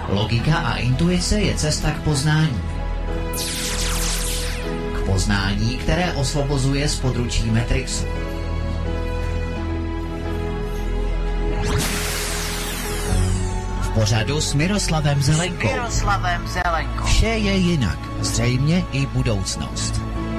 Logika a intuice je cesta k poznání. K poznání, které osvobozuje z područí Matrixu. V pořadu s Miroslavem Zelenkou. Vše je jinak, zřejmě i budoucnost.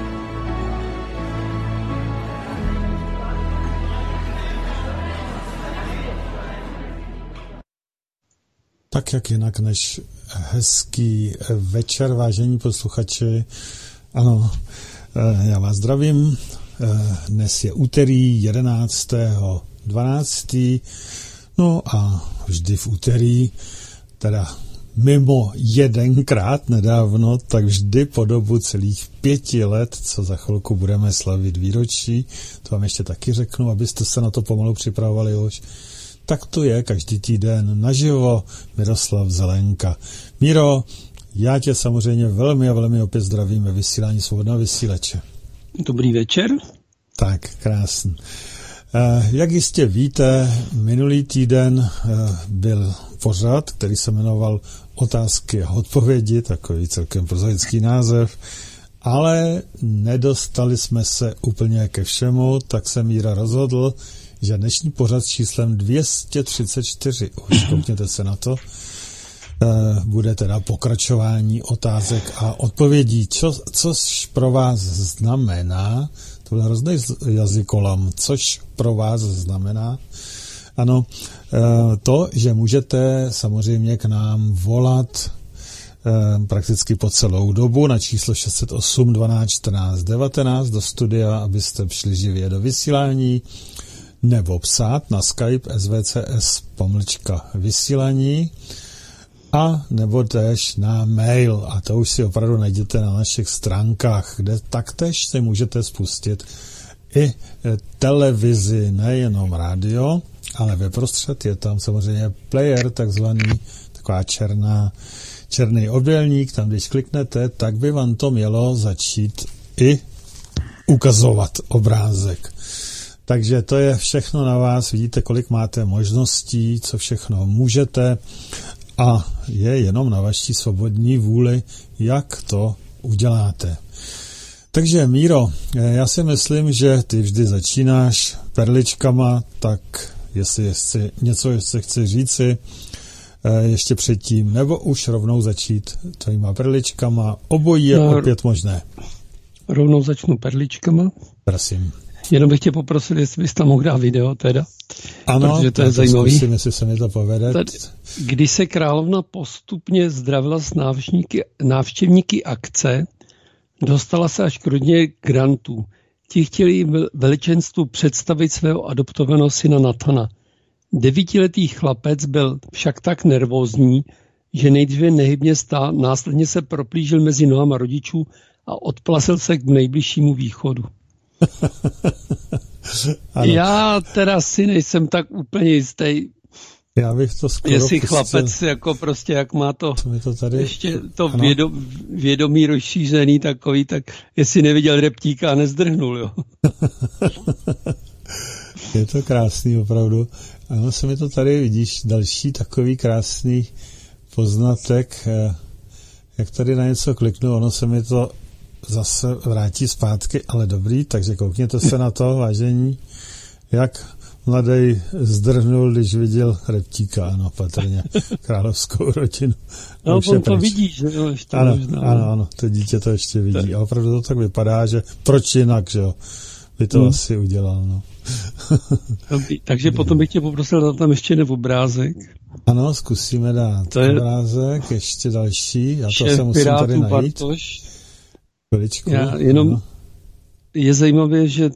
Tak jak jinak než hezký večer, vážení posluchači. Ano, já vás zdravím. Dnes je úterý 11.12. No a vždy v úterý, teda mimo jedenkrát nedávno, tak vždy po dobu celých 5 let, co za chvilku budeme slavit výročí, to vám ještě taky řeknu, abyste se na to pomalu připravovali už. Tak to je každý týden naživo Miroslav Zelenka. Miro, já tě samozřejmě velmi a velmi opět zdravím ve vysílání Svobodného vysílače. Dobrý večer. Tak, krásný. Jak jistě víte, minulý týden byl pořad, který se jmenoval Otázky a odpovědi, takový celkem prozaický název, ale nedostali jsme se úplně ke všemu, tak se Míra rozhodl, že dnešní pořad s číslem 234, už koukněte se na to, bude teda pokračování otázek a odpovědí. Což pro vás znamená, to byl hrozný jazykolam, což pro vás znamená, ano, to, že můžete samozřejmě k nám volat prakticky po celou dobu na číslo 608 12 14 19 do studia, abyste přišli živě do vysílání, nebo psát na Skype svcs.vysílání a nebo též na mail. A to už si opravdu najděte na našich stránkách, kde taktéž si můžete spustit i televizi, nejenom rádio, ale ve prostřed je tam samozřejmě player, takzvaný, taková černý obdélník, tam když kliknete, tak by vám to mělo začít i ukazovat obrázek. Takže to je všechno na vás, vidíte, kolik máte možností, co všechno můžete a je jenom na vaší svobodní vůli, jak to uděláte. Takže Míro, já si myslím, že ty vždy začínáš perličkama, tak jestli chci říci ještě předtím, nebo už rovnou začít tvýma perličkama, obojí je opět možné. Rovnou začnu perličkama. Prosím. Jenom bych tě poprosil, jestli bys tam mohl dát video teda. Ano, protože to je zajímavý. Zkusím, jestli se mi to povede. Když se královna postupně zdravila s návštěvníky akce, dostala se až k rodině Grantů. Ti chtěli veličenstvu představit svého adoptovaného syna Nathana. 9letý chlapec byl však tak nervózní, že nejdříve nehybně stál, následně se proplížil mezi nohama rodičů a odplasil se k nejbližšímu východu. Já teda si nejsem tak úplně jistý. Já bych to skoro jestli chlapec jako prostě, jak má to tady, ještě to vědomí rozšířený takový, tak jestli neviděl reptíka a nezdrhnul, jo. Je to krásný opravdu. Ano, se mi to tady, vidíš, další takový krásný poznatek. Jak tady na něco kliknu, ono se mi to zase vrátí zpátky, ale dobrý, takže koukněte se na to, vážení, jak mladej zdrhnul, když viděl reptíka, ano, patrně, královskou rodinu. No, on to vidí, že jo, ještě ano, možná. Ano, to dítě to ještě vidí. A opravdu to tak vypadá, že proč jinak, že jo, by to asi udělal, no. Takže potom bych tě poprosil dát tam ještě jeden obrázek. Ano, zkusíme dát obrázek, ještě další, já to se musím tady najít. Bartoš. Chviličku. Je zajímavé, že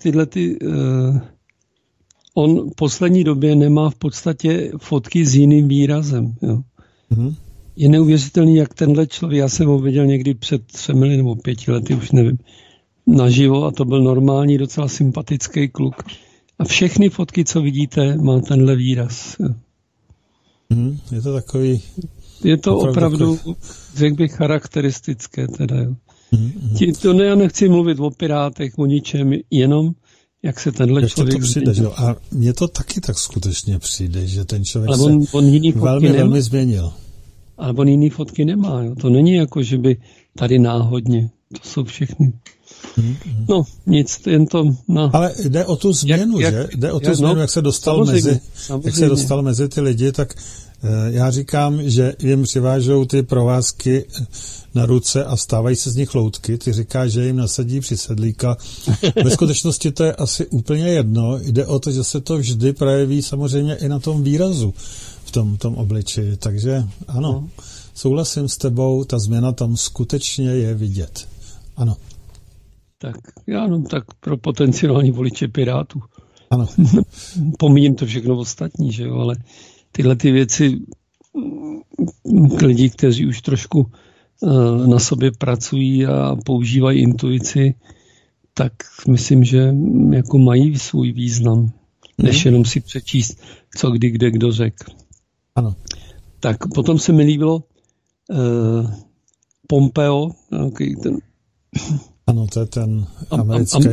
on v poslední době nemá v podstatě fotky s jiným výrazem. Jo. Mm-hmm. Je neuvěřitelný, jak tenhle člověk, já jsem ho viděl někdy před 3 nebo 5 lety, už nevím, naživo a to byl normální, docela sympatický kluk. A všechny fotky, co vidíte, má tenhle výraz. Jo. Mm-hmm. Je to takový... Je to opravdu řekl bych, charakteristické teda, jo. Já nechci mluvit o pirátech, o ničem, jenom jak se tenhle člověk to přijde, že? A mně to taky tak skutečně přijde, že ten člověk on velmi změnil. ale on jiný fotky nemá. Jo. To není jako, že by tady náhodně. To jsou všechny. No, nic, jen to... No. Ale jde o tu změnu, že? Jde o tu změnu, jak se dostal mezi ty lidi, tak já říkám, že jim přivážou ty provázky na ruce a stávají se z nich loutky. Ty říkáš, že jim nasadí přisedlíka. Ve skutečnosti to je asi úplně jedno. Jde o to, že se to vždy projeví samozřejmě i na tom výrazu v tom obličeji. Takže ano, souhlasím s tebou, ta změna tam skutečně je vidět. Ano. Tak tak pro potenciální voliče Pirátů. Ano. Pomíním to všechno ostatní, že jo, ale tyhle ty věci k lidi, kteří už trošku na sobě pracují a používají intuici, tak myslím, že jako mají svůj význam, než jenom si přečíst, co kdy, kde, kdo řekl. Ano. Tak potom se mi líbilo Pompeo, ten... Ano, to je ten americký.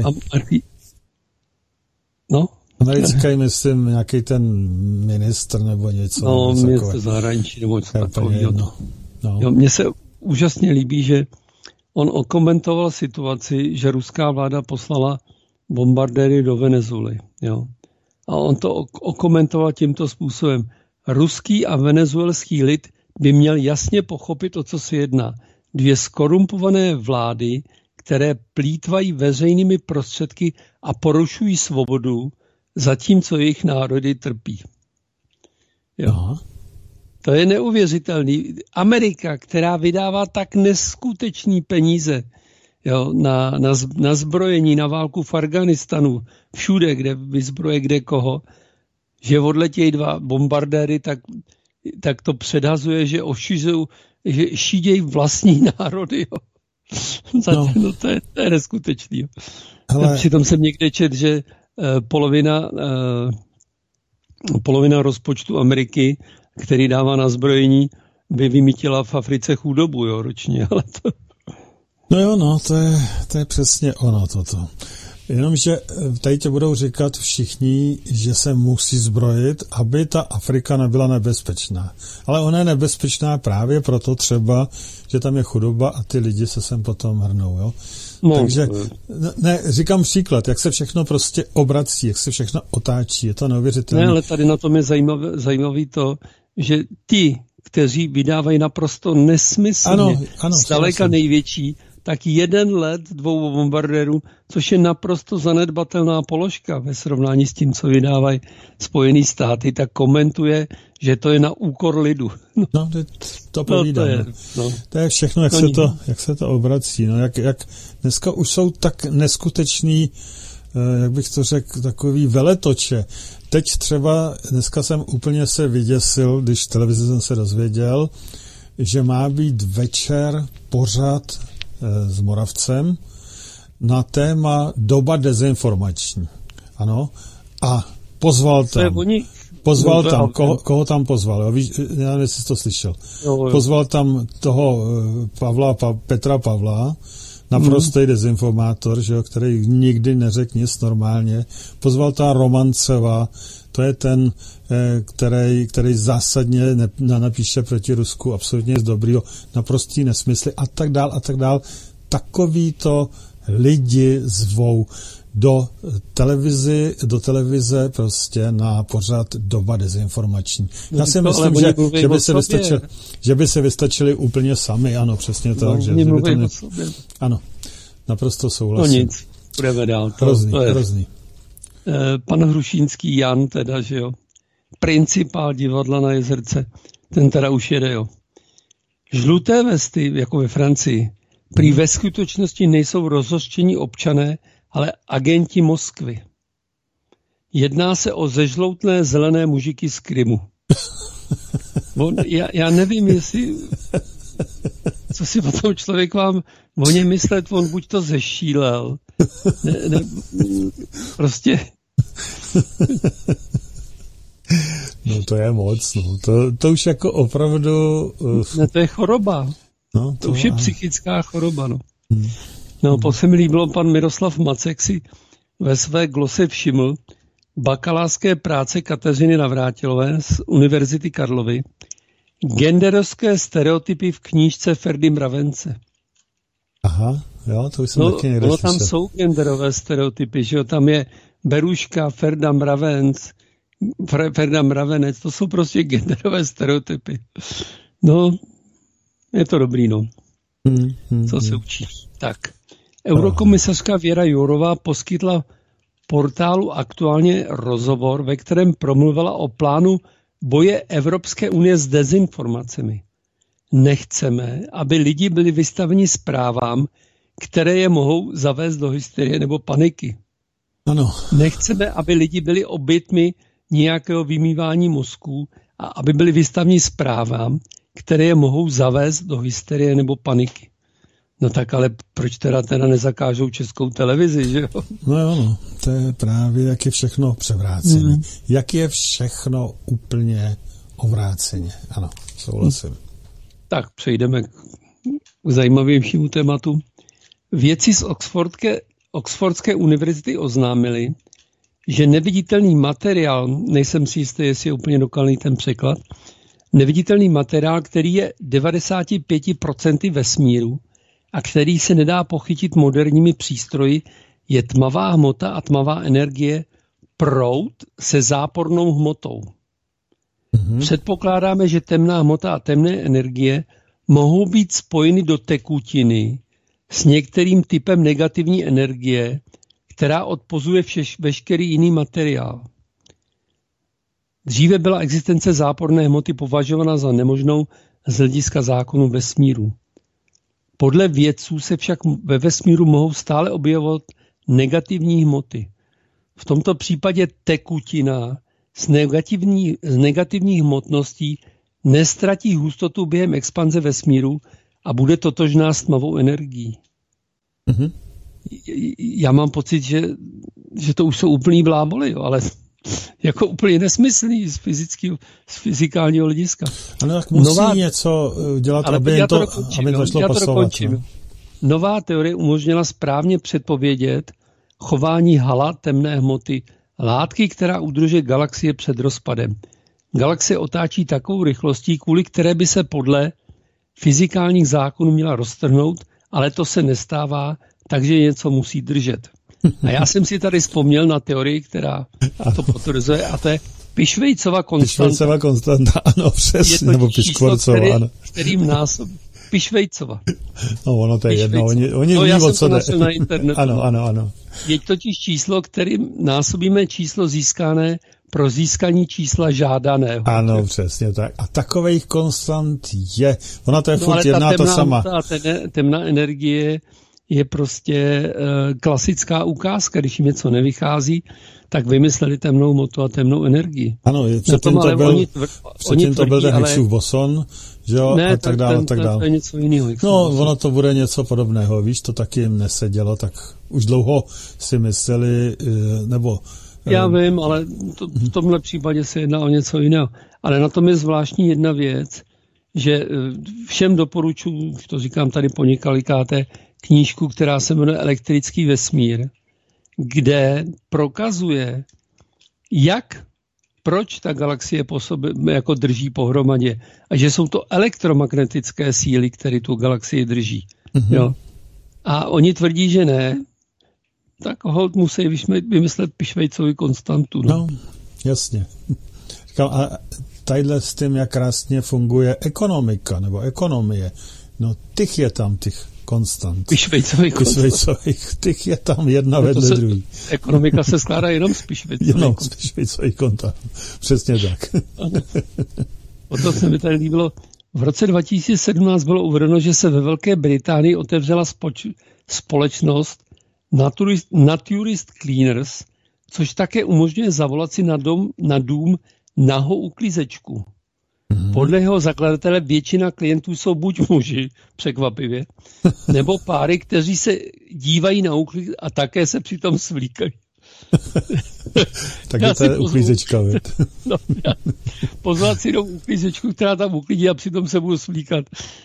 Americký, myslím, nějaký ten ministr nebo něco. No, ministr zahraničí nebo něco takového. No. Mně se úžasně líbí, že on okomentoval situaci, že ruská vláda poslala bombardéry do Venezuely. Jo. A on to okomentoval tímto způsobem. Ruský a venezuelský lid by měl jasně pochopit, o co se jedná. Dvě zkorumpované vlády, které plýtvají veřejnými prostředky a porušují svobodu, zatímco jejich národy trpí. Jo. To je neuvěřitelný. Amerika, která vydává tak neskutečný peníze, jo, na zbrojení, na válku v Afghánistánu, všude, kde vyzbroje kde koho, že odletějí dva bombardéry, tak to předhazuje, že že šídějí vlastní národy. Jo. No, to je neskutečný. Přitom jsem někde četl, že polovina rozpočtu Ameriky, který dává na zbrojení, by vymítila v Africe chudobu, jo, ročně. Ale to... To je přesně ono toto. Jenomže tady tě budou říkat všichni, že se musí zbrojit, aby ta Afrika nebyla nebezpečná. Ale ona je nebezpečná právě proto třeba, že tam je chudoba a ty lidi se sem potom hrnou, jo. Takže, říkám příklad, jak se všechno prostě obrací, jak se všechno otáčí, je to neuvěřitelné. Ne, ale tady na tom je zajímavý to, že ti, kteří vydávají naprosto nesmyslně, zdaleka největší, tak jeden let 2 bombardérů, což je naprosto zanedbatelná položka ve srovnání s tím, co vydávají Spojené státy, tak komentuje, že to je na úkor lidu. No, to povídám. To je všechno, jak se to obrací. No, jak dneska už jsou tak neskutečný, jak bych to řekl, takový veletoče. Teď třeba, dneska jsem úplně se vyděsil, když v televizi jsem se dozvěděl, že má být večer pořad s Moravcem na téma doba dezinformační. Ano. A pozval tam, koho tam pozval? Jo? Víš, já nevím, jestli jsi to slyšel. Jo. Pozval tam toho Petra Pavla, naprostý dezinformátor, že jo, který nikdy neřekl nic normálně. Pozval tam Romanceva, to je ten, který zásadně napíše proti Rusku absolutně nic dobrýho, naprostý nesmysly a tak dál. Takovýto lidi zvou do televize prostě na pořad doba dezinformační. Já si myslím, že by se vystačili úplně sami, ano, přesně tak. Že ano, naprosto souhlasím. No nic, budeme dál. Hrozný. Pan Hrušínský Jan teda, že jo, principál divadla na Jezerce, ten teda už jede, jo. Žluté vesty, jako ve Francii, prý ve skutečnosti nejsou rozhořčení občané, ale agenti Moskvy. Jedná se o zežloutné zelené mužiky z Krymu. Já nevím, jestli... Co si potom člověk vám o něm myslet, on buď to zešílel, prostě... No to je moc, no. To už jako opravdu... Ne, to je choroba. No, to už je psychická choroba, no. Potom se mi líbilo, pan Miroslav Macek si ve své glose všiml bakalářské práce Kateřiny Navrátilové z Univerzity Karlovy, Genderovské stereotypy v knížce Ferdy Mravence. Aha, jo, to už jsem taky někde slyšel. Tam jsou genderové stereotypy, že jo, tam je Beruška, Ferda Mravenec, to jsou prostě genderové stereotypy. No, je to dobrý, no. Co se učí. Tak. Eurokomisařka Věra Jourová poskytla portálu Aktuálně rozhovor, ve kterém promluvila o plánu boje Evropské unie s dezinformacemi. Nechceme, aby lidi byli vystaveni zprávám, které je mohou zavést do hysterie nebo paniky. Ano. Nechceme, aby lidi byli oběťmi nějakého vymývání mozků a aby byli vystaveni zprávám, které je mohou zavést do hysterie nebo paniky. No tak ale proč teda nezakážou Českou televizi, že jo? No jo, no, to je právě, jak je všechno převráceně. Jak je všechno úplně obráceně. Ano, souhlasím. Tak přejdeme k zajímavějšímu tématu. Vědci z Oxfordské univerzity oznámili, že neviditelný materiál, nejsem si jistý, jestli je úplně dokonalý ten překlad, neviditelný materiál, který je 95% vesmíru a který se nedá pochytit moderními přístroji, je tmavá hmota a tmavá energie, proud se zápornou hmotou. Předpokládáme, že temná hmota a temné energie mohou být spojeny do tekutiny s některým typem negativní energie, která odpozuje veškerý jiný materiál. Dříve byla existence záporné hmoty považována za nemožnou z hlediska zákonu vesmíru. Podle vědců se však ve vesmíru mohou stále objevovat negativní hmoty. V tomto případě tekutina z negativních hmotností nestratí hustotu během expanze vesmíru a bude totožná s tmavou energií. Já mám pocit, že to už jsou úplný bláboli, jo, ale jako úplně nesmyslný z fyzikálního hlediska. Ano, tak musí něco dělat, aby to šlo pasovat. No. Nová teorie umožnila správně předpovědět chování hala temné hmoty, látky, která udržuje galaxie před rozpadem. Galaxie otáčí takovou rychlostí, kvůli které by se podle fyzikálních zákonů měla roztrhnout, ale to se nestává, takže něco musí držet. A já jsem si tady vzpomněl na teorii, která to potvrzuje, a to je Pišvejcova konstanta. Pišvejcova konstanta, ano, přesně, nebo Piškvorcova, ano. Kterým násobí. Pišvejcova. No, ono to je jedno, oni no, ví, já o co jde. Na internetu. Ano. Je totiž číslo, kterým násobíme číslo získané pro získání čísla žádaného. Ano, přesně tak. A takových konstant je. Ona to je furt jedná to sama. Temná energie je prostě klasická ukázka. Když jim něco nevychází, tak vymysleli temnou hmotu a temnou energii. Ano, předtím to byl ten Higgsův boson, že jo, a tak dále. To je něco jiného. No, ono to bude něco podobného, víš, to taky jim nesedělo, tak už dlouho si mysleli, nebo... Já vím, ale v tomhle případě se jedná o něco jiného. Ale na tom je zvláštní jedna věc, že všem doporučuji, to říkám tady po několikáté, knížku, která se jmenuje Elektrický vesmír, kde prokazuje, proč ta galaxie po sobě jako drží pohromadě a že jsou to elektromagnetické síly, které tu galaxii drží. Jo? A oni tvrdí, že ne, tak holt musí vymyslet Pišvejcovi konstantu. No, jasně. Říkám, a tadyhle s tím, jak krásně funguje ekonomika nebo ekonomie, no těch je tam těch konstant. Pišvejcových. Těch je tam jedna vedle druhý. Ekonomika se skládá jenom z Pišvejcových konstant. Přesně tak. O to se mi tady líbilo. V roce 2017 bylo uvedeno, že se ve Velké Británii otevřela společnost Naturist Cleaners, což také umožňuje zavolat si na dům nahou uklízečku. Podle jeho zakladatele většina klientů jsou buď muži, překvapivě, nebo páry, kteří se dívají na uklízečku a také se přitom svlíkají. Tak to je uklízečka, pozvat si do uklízečku, která tam uklidí a přitom se budu svlíkat.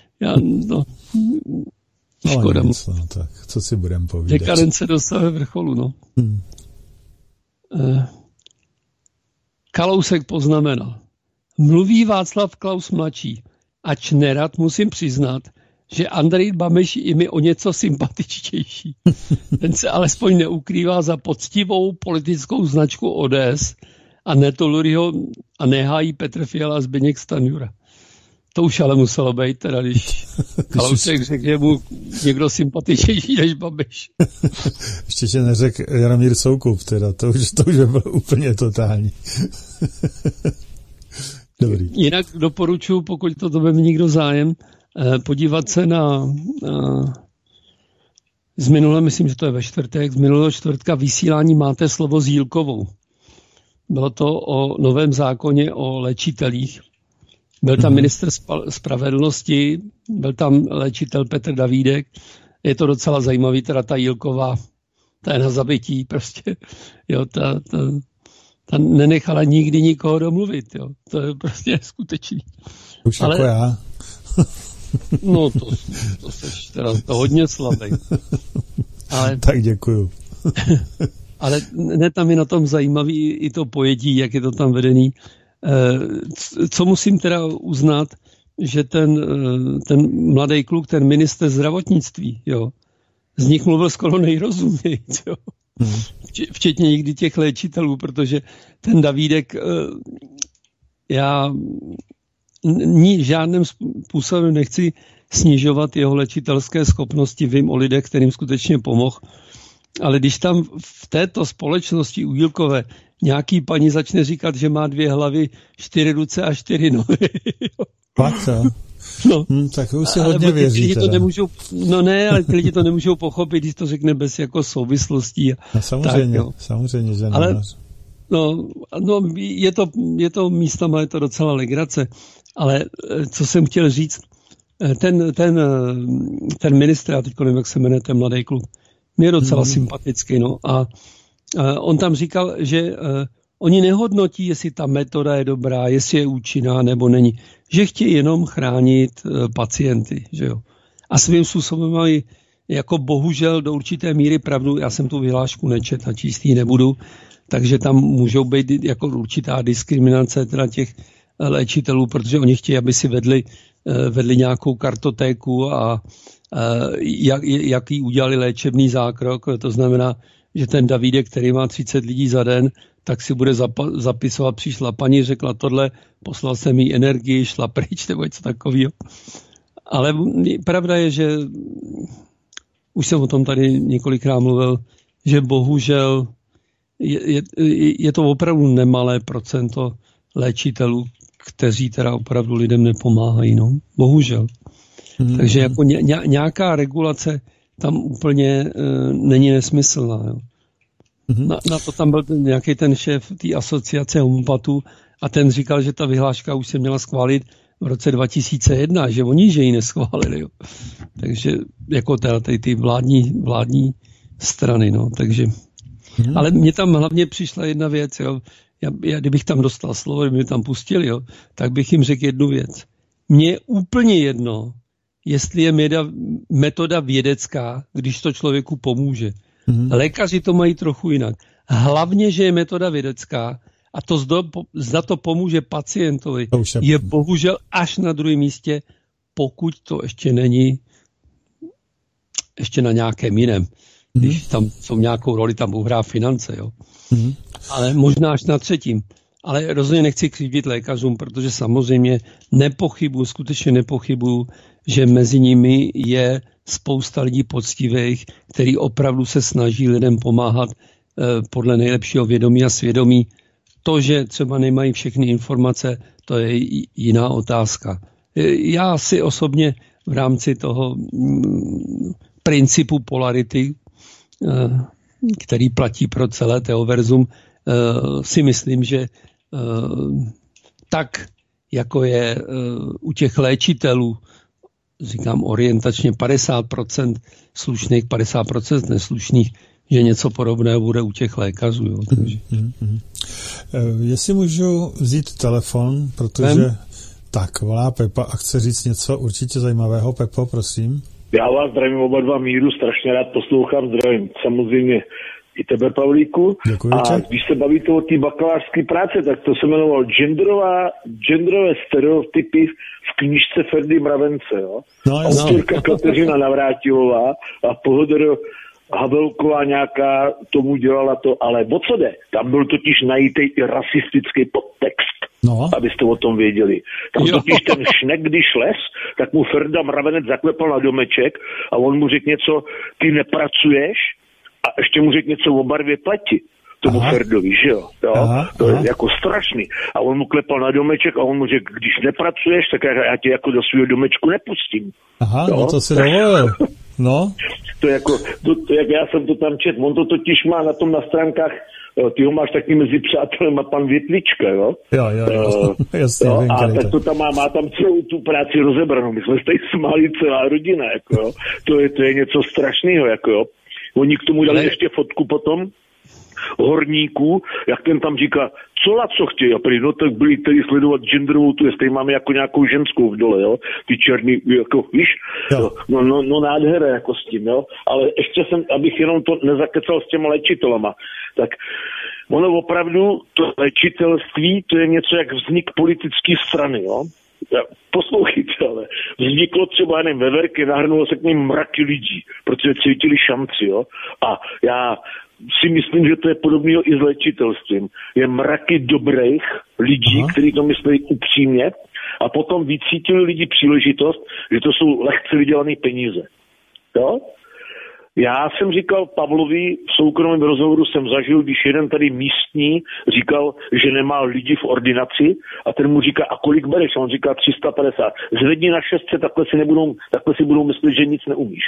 Škoda. No, tak co si budeme povídat. Dekadence dostane vrcholu, no. Kalousek poznamenal. Mluví Václav Klaus mladší. Ač nerad musím přiznat, že Andrej Babiš je mi o něco sympatičtější. Ten se alespoň neukrývá za poctivou politickou značku ODS a netoleruje ho a nehájí Petr Fiala a Zbyněk Stanjura. To už ale muselo být, teda když Kalousek řekl, že mu někdo sympatičnější než Babiš. Ještě že neřekl Jaromír Soukup, teda, to už by bylo úplně totální. Dobrý. Jinak doporučuji, pokud to bude někdo zájem, podívat se na z minulé, myslím, že to je ve čtvrtek, z minulého čtvrtka vysílání Máte slovo s Jílkovou. Bylo to o novém zákoně o léčitelích. Byl tam ministr spravedlnosti, byl tam léčitel Petr Davídek. Je to docela zajímavý, teda ta Jílková, ta je na zabití prostě. Jo, ta nenechala nikdy nikoho domluvit. Jo. To je prostě skutečný. Už ale jako já. No to seš teda to hodně slabý. Ale, tak děkuju. Ale ne, tam je na tom zajímavý i to pojetí, jak je to tam vedený. Co musím teda uznat, že ten mladý kluk, ten ministr zdravotnictví, jo, z nich mluvil skoro nejrozuměji, jo. Včetně někdy těch léčitelů, protože ten Davídek, já žádným způsobem nechci snižovat jeho léčitelské schopnosti, vím o lidech, kterým skutečně pomohl, ale když tam v této společnosti u Jílkové nějaký paní začne říkat, že má 2 hlavy, 4 ruce a 4 nohy. Fakt, jo? No. Tak už si hodně věří. Ale ty lidi to nemůžou pochopit, když to řekne bez jako souvislostí. No, samozřejmě, tak, samozřejmě, že ale, no, je to místama, je to docela legrace, ale co jsem chtěl říct, ten ministr, já teď nevím, jak se jmenuje, ten mladý kluk, mě je docela sympatický, no, a on tam říkal, že oni nehodnotí, jestli ta metoda je dobrá, jestli je účinná nebo není, že chtějí jenom chránit pacienty, že jo. A svým způsobem mají jako bohužel do určité míry pravdu, já jsem tu vyhlášku nečet a číst ji nebudu, takže tam můžou být jako určitá diskriminace teda těch léčitelů, protože oni chtějí, aby si vedli nějakou kartotéku a jaký udělali léčebný zákrok, to znamená, že ten Davídek, který má 30 lidí za den, tak si bude zapisovat, přišla paní, řekla tohle, poslal jsem jí energii, šla pryč, nebo něco takového. Ale pravda je, že už jsem o tom tady několikrát mluvil, že bohužel je to opravdu nemalé procento léčitelů, kteří teda opravdu lidem nepomáhají, no. Bohužel. Takže jako nějaká regulace tam úplně není nesmyslná. Jo. Na to tam byl nějaký ten šéf té asociace homopatů a ten říkal, že ta vyhláška už se měla schválit v roce 2001, že oni ji neschválili. Jo. Takže jako ty vládní strany. No. Takže, ale mně tam hlavně přišla jedna věc. Jo. Já, kdybych tam dostal slovo, kdyby mě tam pustili, jo, tak bych jim řekl jednu věc. Mně je úplně jedno, jestli je metoda vědecká, když to člověku pomůže. Lékaři to mají trochu jinak. Hlavně, že je metoda vědecká a to zda to pomůže pacientovi, je bohužel až na druhém místě, pokud to ještě není ještě na nějakém jiném. Když tam jsou nějakou roli, tam budou hrát finance. Jo. Ale možná až na třetím. Ale rozhodně nechci křivdit lékařům, protože samozřejmě skutečně nepochybuju, že mezi nimi je spousta lidí poctivých, který opravdu se snaží lidem pomáhat podle nejlepšího vědomí a svědomí. To, že třeba nemají všechny informace, to je jiná otázka. Já si osobně v rámci toho principu polarity, který platí pro celé teoverzum, si myslím, že tak, jako je u těch léčitelů, říkám orientačně 50% slušných, 50% neslušných, že něco podobného bude u těch lékařů. Jo, takže. Jestli můžu vzít telefon, protože tak volá Pepa a chce říct něco určitě zajímavého. Pepo, prosím. Já vás zdravím oba dva, Míru, strašně rád poslouchám, zdravím. Samozřejmě i tebe, Pavlíku. Děkuji. A když se bavíte o té bakalářské práce, tak to se jmenovalo genderové stereotypy v knížce Ferdy Mravence. Jo? No, autorka Kateřina Navrátilová a Pohodor Havelková nějaká tomu dělala to, ale o co jde? Tam byl totiž najítej i rasistický podtext, abyste o tom věděli. Tam totiž ten šnek, když les, tak mu Ferda Mravenec zaklepal na domeček a on mu řekl něco, ty nepracuješ, a ještě mu řekl něco o barvě pleti. Tomu Ferdovi, že jo? To je jako strašný. A on mu klepal na domeček a on mu řekl, když nepracuješ, tak já tě jako do svého domečku nepustím. Aha, no to si dovolil. No. To jako já jsem to tam četl. On to totiž má na tom na stránkách, ty ho máš taky mezi přátelema pan Větlička, jo? Jo. Jasně, jo? A tak to tam má tam celou tu práci rozebranou. My jsme se tady smáli celá rodina, jako jo. To je něco strašného, jako jo. Oni k tomu dali ještě fotku potom horníků, jak ten tam říká, co chtějí, a prý, no tak byli tady sledovat genderovou tu, jestli máme jako nějakou ženskou v dole, jo, ty černý, jako, víš, no nádhera jako s tím, jo, ale ještě jsem, abych jenom to nezakecal s těma léčitelama, tak ono opravdu, to léčitelství, to je něco jak vznik politické strany, jo. Poslouchejte, ale vzniklo třeba jen ve Verky, nahrnulo se k ním mraky lidí, protože cítili šanci, jo. A já si myslím, že to je podobného i s léčitelstvím. Je mraky dobrých lidí, kteří to myslí upřímně a potom vycítili lidi příležitost, že to jsou lehce vydělané peníze. Jo? Já jsem říkal Pavlovi v soukromém rozhovoru, jsem zažil, když jeden tady místní říkal, že nemá lidi v ordinaci a ten mu říká, a kolik bereš? A on říká 350. Zvedni na 600, takhle si budou myslet, že nic neumíš.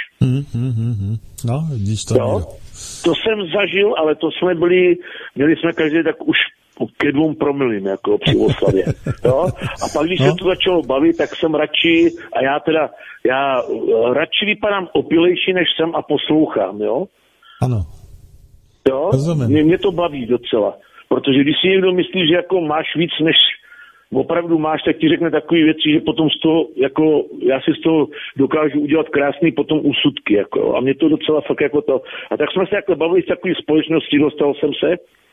No, vidíš to. To jsem zažil, ale to jsme měli jsme každý tak už ke 2 promilím, jako při oslavě. Jo? A pak, když se to začalo bavit, tak jsem radši, a já radši vypadám opilejší, než jsem a poslouchám, jo? Ano. Jo? Mě to baví docela. Protože když si někdo myslí, že jako máš víc, než opravdu máš, tak ti řekne takové věci, že potom z toho, jako, já si z toho dokážu udělat krásný potom úsudky, jako, a mě to docela fakt jako to. A tak jsme se jako bavili z takové společnosti, dostal jsem se,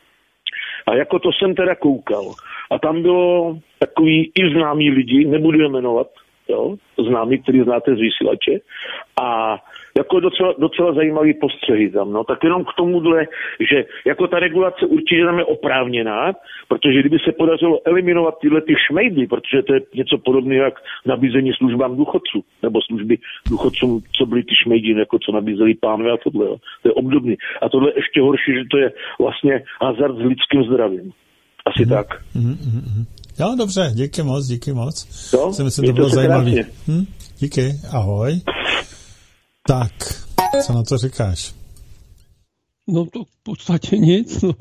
a jako to jsem teda koukal. A tam bylo takový i známí lidi, nebudu je jmenovat, jo, známí, který znáte z vysílače, a jako docela zajímavý postřehy tam, no, tak jenom k tomuhle, že jako ta regulace určitě tam je oprávněná, protože kdyby se podařilo eliminovat tyhle ty šmejdly, protože to je něco podobného jak nabízení službám důchodců, nebo služby důchodcům, co byly ty šmejdly, jako co nabízeli pánové a tohle, jo. To je obdobný. A tohle je ještě horší, že to je vlastně hazard s lidským zdravím. Asi tak. Jo, dobře, díky moc. Jo, si myslím, to bylo zajímavý. Díky, ahoj. Tak, co na to říkáš? No to v podstatě nic. No.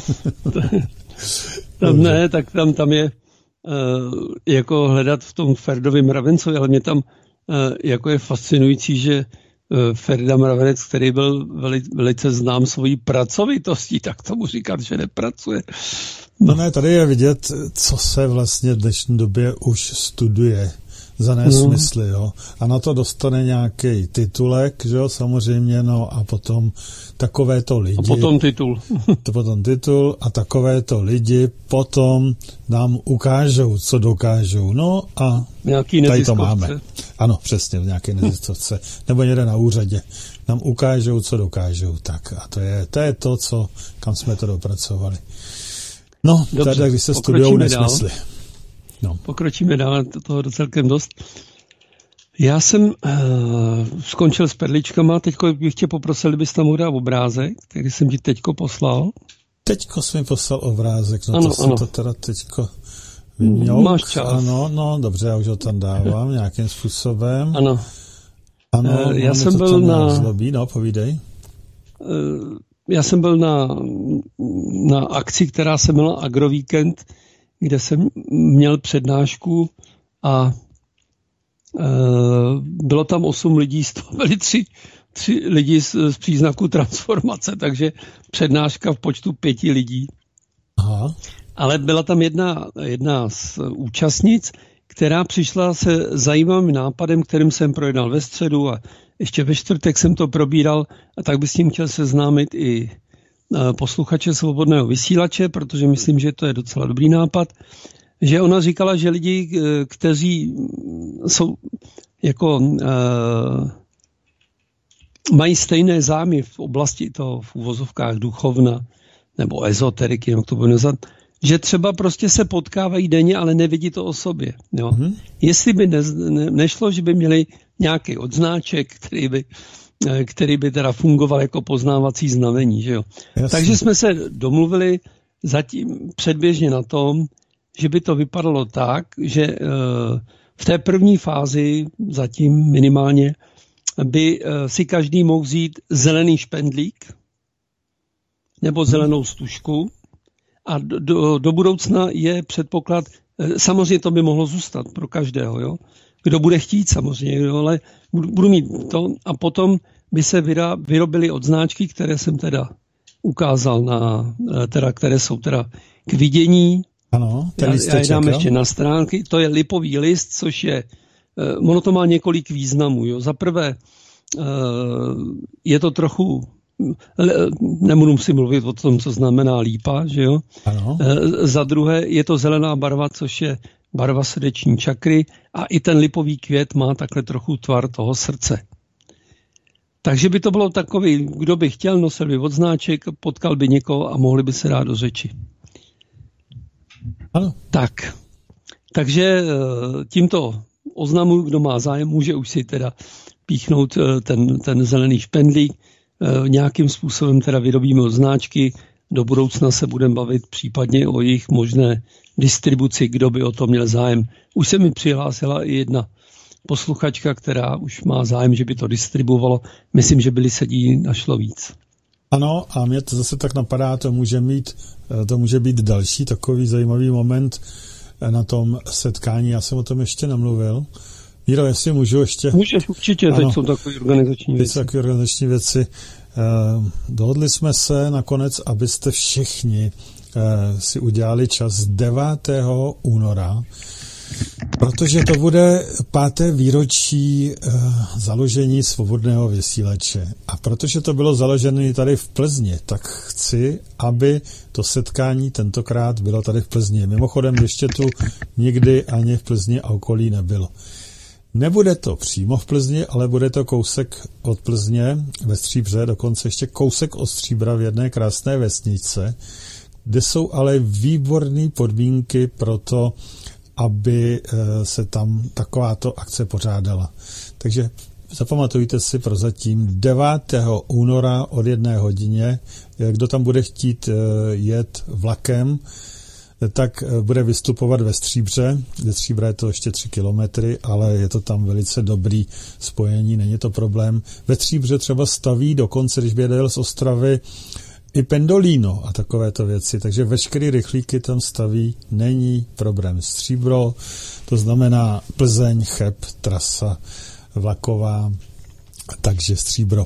Tam je jako hledat v tom Ferdovi Mravencovi, ale mě tam jako je fascinující, že Ferda Mravenec, který byl velice znám svojí pracovitostí, tak tomu říkat, že nepracuje. No ne, tady je vidět, co se vlastně v dnešní době už studuje za nesmysly, jo. A na to dostane nějaký titulek, že jo, samozřejmě, no a potom takovéto lidi. A potom titul. Potom titul a takovéto lidi potom nám ukážou, co dokážou. No a tady to máme. Ano, přesně, v nějaké neziskovce. Nebo někde na úřadě. Nám ukážou, co dokážou. Tak a to je to, kam jsme to dopracovali. No, tady, když se studujou nesmysly. No. Pokročíme dál, toho celkem dost. Já jsem skončil s perličkama, teďko bych tě poprosil, kdybys tam mohl dát obrázek, který jsem ti teďko poslal. Teďko jsi mi poslal obrázek, no ano, to to teda teďko vyměl. Máš čas. Ano, no dobře, já už ho tam dávám nějakým způsobem. Ano. Ano, já jsem byl no, povídej. Já jsem byl na akci, která se jmenovala Agrovíkend, kde jsem měl přednášku a bylo tam 8 lidí, z toho byli 3 lidi z příznaku transformace, takže přednáška v počtu 5 lidí. Aha. Ale byla tam jedna z účastnic, která přišla se zajímavým nápadem, kterým jsem projednal ve středu a ještě ve čtvrtek jsem to probíral a tak bych s tím chtěl seznámit i posluchače Svobodného vysílače, protože myslím, že to je docela dobrý nápad, že ona říkala, že lidi, kteří jsou jako mají stejné zájmy v oblasti toho v uvozovkách duchovna nebo ezoteriky, jak to bude nazvat, že třeba prostě se potkávají denně, ale nevidí to o sobě. Jo? Mm-hmm. Jestli by nešlo, že by měli nějaký odznáček, který by teda fungoval jako poznávací znamení. Že jo? Takže jsme se domluvili zatím předběžně na tom, že by to vypadalo tak, že v té první fázi zatím minimálně by si každý mohl vzít zelený špendlík nebo zelenou stužku a do budoucna je předpoklad, samozřejmě to by mohlo zůstat pro každého, jo? Kdo bude chtít samozřejmě, jo? Ale budu mít to a potom by se vyrobily odznáčky, které jsem teda ukázal, které jsou teda k vidění. Ano, já je dám ještě na stránky. To je lipový list, což je, ono to má několik významů. Jo. Za prvé je to trochu, nebudu si mluvit o tom, co znamená lípa, že jo. Ano. Za druhé je to zelená barva, což je barva srdeční čakry a i ten lipový květ má takhle trochu tvar toho srdce. Takže by to bylo takový, kdo by chtěl, nosil by odznáček, potkal by někoho a mohli by se dát do řeči. Ano. Takže tímto oznamuji, kdo má zájem, může už si teda píchnout ten zelený špendlík. Nějakým způsobem teda vyrobíme odznáčky. Do budoucna se budeme bavit případně o jejich možné distribuci, kdo by o to měl zájem. Už se mi přihlásila i jedna posluchačka, která už má zájem, že by to distribuovalo. Myslím, že byli sedí našlo víc. Ano, a mě to zase tak napadá, to může být další takový zajímavý moment na tom setkání. Já jsem o tom ještě nemluvil. Míro, jestli můžu ještě... Můžeš určitě, ano, teď jsou takové organizační věci. Dohodli jsme se nakonec, abyste všichni si udělali čas 9. února, protože to bude 5. výročí založení Svobodného vysílače. A protože to bylo založené tady v Plzni, tak chci, aby to setkání tentokrát bylo tady v Plzni. Mimochodem ještě tu nikdy ani v Plzni a okolí nebylo. Nebude to přímo v Plzni, ale bude to kousek od Plzně ve Stříbře, dokonce ještě kousek od Stříbra v jedné krásné vesničce, kde jsou ale výborné podmínky pro to, aby se tam takováto akce pořádala. Takže zapamatujte si prozatím 9. února od 1 hodině, kdo tam bude chtít jet vlakem, tak bude vystupovat ve Stříbře. Ze Stříbra je to ještě 3 kilometry, ale je to tam velice dobrý spojení, není to problém. Ve Stříbře třeba staví dokonce, když by jel z Ostravy, i pendolino a takovéto věci, takže veškeré rychlíky tam staví, není problém. Stříbro, to znamená Plzeň, Cheb, trasa vlaková, takže Stříbro.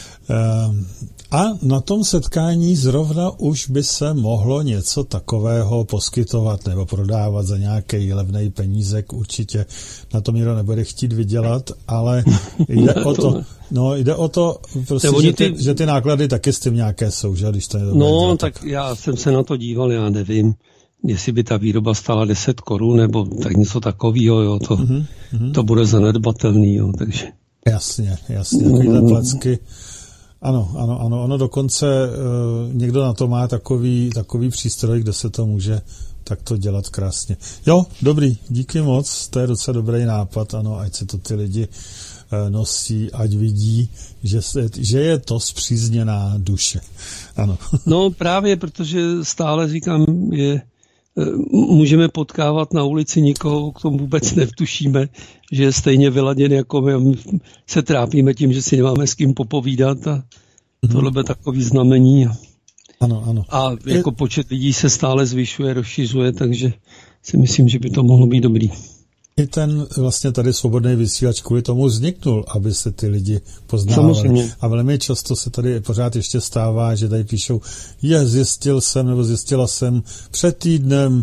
A na tom setkání zrovna už by se mohlo něco takového poskytovat nebo prodávat za nějaký levnej penízek. Určitě na to Míro nebude chtít vydělat, ale jde o to prostě, že ty náklady taky s tím nějaké jsou, že? Když to je dělat, tak já jsem se na to díval, já nevím, jestli by ta výroba stála 10 korun nebo tak něco takového, jo, to bude zanedbatelný, jo, takže. Jasně, takovýhle placky. Ano, ono dokonce někdo na to má takový přístroj, kde se to může takto dělat krásně. Jo, dobrý, díky moc, to je docela dobrý nápad, ano, ať se to ty lidi nosí, ať vidí, že je to spřízněná duše. Ano. No právě, protože stále říkám, můžeme potkávat na ulici někoho, k tomu vůbec nevtušíme, že je stejně vyladěn jako my, se trápíme tím, že si nemáme s kým popovídat a tohle bude takový znamení. Ano. A jako počet lidí se stále zvyšuje, rozšiřuje, takže si myslím, že by to mohlo být dobrý. I ten vlastně tady Svobodný vysílač kvůli tomu vzniknul, aby se ty lidi poznávali. Samozřejmě. A velmi často se tady pořád ještě stává, že tady píšou, zjistila jsem před týdnem,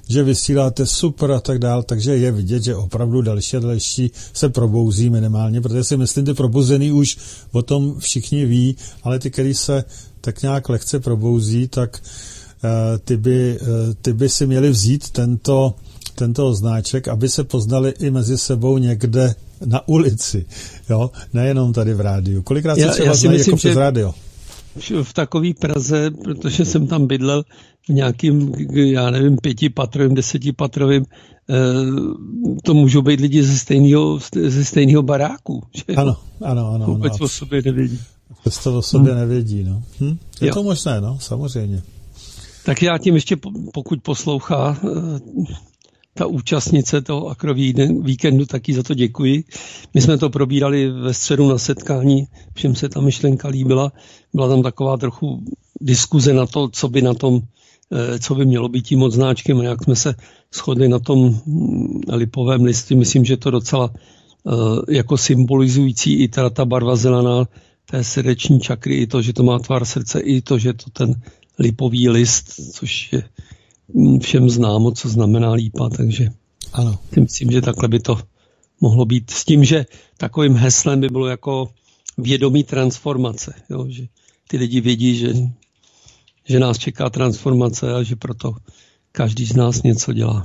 že vysíláte super a tak dál, takže je vidět, že opravdu další a další se probouzí minimálně, protože si myslím, ty probuzený už o tom všichni ví, ale ty, který se tak nějak lehce probouzí, tak ty by si měli vzít tento odznáček, aby se poznali i mezi sebou někde na ulici, jo, nejenom tady v rádiu. Kolikrát se třeba znají jako přes rádio? V takový Praze, protože jsem tam bydlel v nějakým, já nevím, 5patrovým, 10patrovým, to můžou být lidi ze stejného baráku. Že? Ano. Vůbec o sobě nevědí. To o sobě nevědí, no. Je to možné, no, samozřejmě. Tak já tím ještě, pokud poslouchá ta účastnice toho Akro víkendu, taky za to děkuji. My jsme to probírali ve středu na setkání, všem se ta myšlenka líbila. Byla tam taková trochu diskuze na to, co by mělo být tím odznáčkem, a jak jsme se shodli na tom lipovém listu. Myslím, že to docela jako symbolizující i teda ta barva zelená té srdeční čakry, i to, že to má tvar srdce, i to, že to ten lipový list, což je všem známo, co znamená lípa, takže ano. Myslím, že takhle by to mohlo být. S tím, že takovým heslem by bylo jako vědomí transformace, jo? Že ty lidi vědí, že nás čeká transformace a že proto každý z nás něco dělá.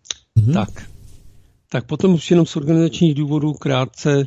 Tak potom už jenom z organizačních důvodů krátce.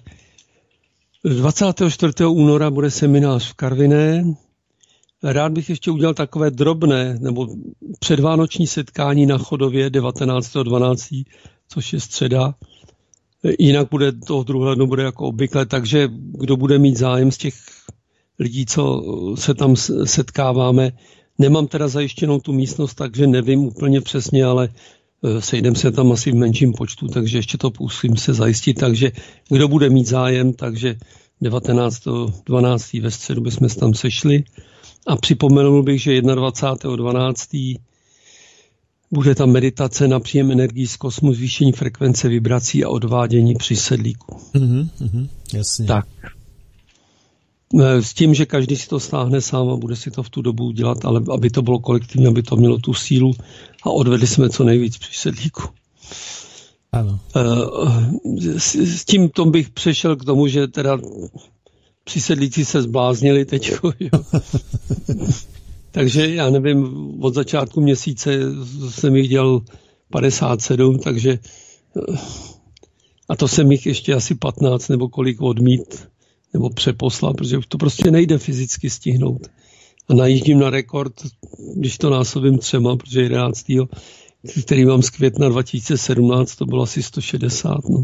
24. února bude seminář v Karviné. Rád bych ještě udělal takové drobné nebo předvánoční setkání na Chodově 19.12., což je středa. Jinak bude toho 2. ledna bude jako obvykle, takže kdo bude mít zájem z těch lidí, co se tam setkáváme. Nemám teda zajištěnou tu místnost, takže nevím úplně přesně, ale sejdem se tam asi v menším počtu, takže ještě to musím se zajistit. Takže kdo bude mít zájem, takže 19.12. ve středu bychom se tam sešli. A připomenul bych, že 21.12. bude tam meditace na příjem energií z kosmu, zvýšení frekvence vibrací a odvádění při sedlíku. Jasně. Tak. S tím, že každý si to stáhne sám a bude si to v tu dobu dělat, ale aby to bylo kolektivní, aby to mělo tu sílu a odvedli jsme co nejvíc při sedlíku. Ano. S tím tom bych přešel k tomu, že teda při sedlíci se zbláznili teďko, jo. Takže já nevím, od začátku měsíce jsem jich dělal 57, takže a to jsem jich ještě asi 15 nebo kolik odmít nebo přeposlal, protože už to prostě nejde fyzicky stihnout. A najíždím na rekord, když to násobím 3, protože 11. který mám z května 2017, to bylo asi 160, no.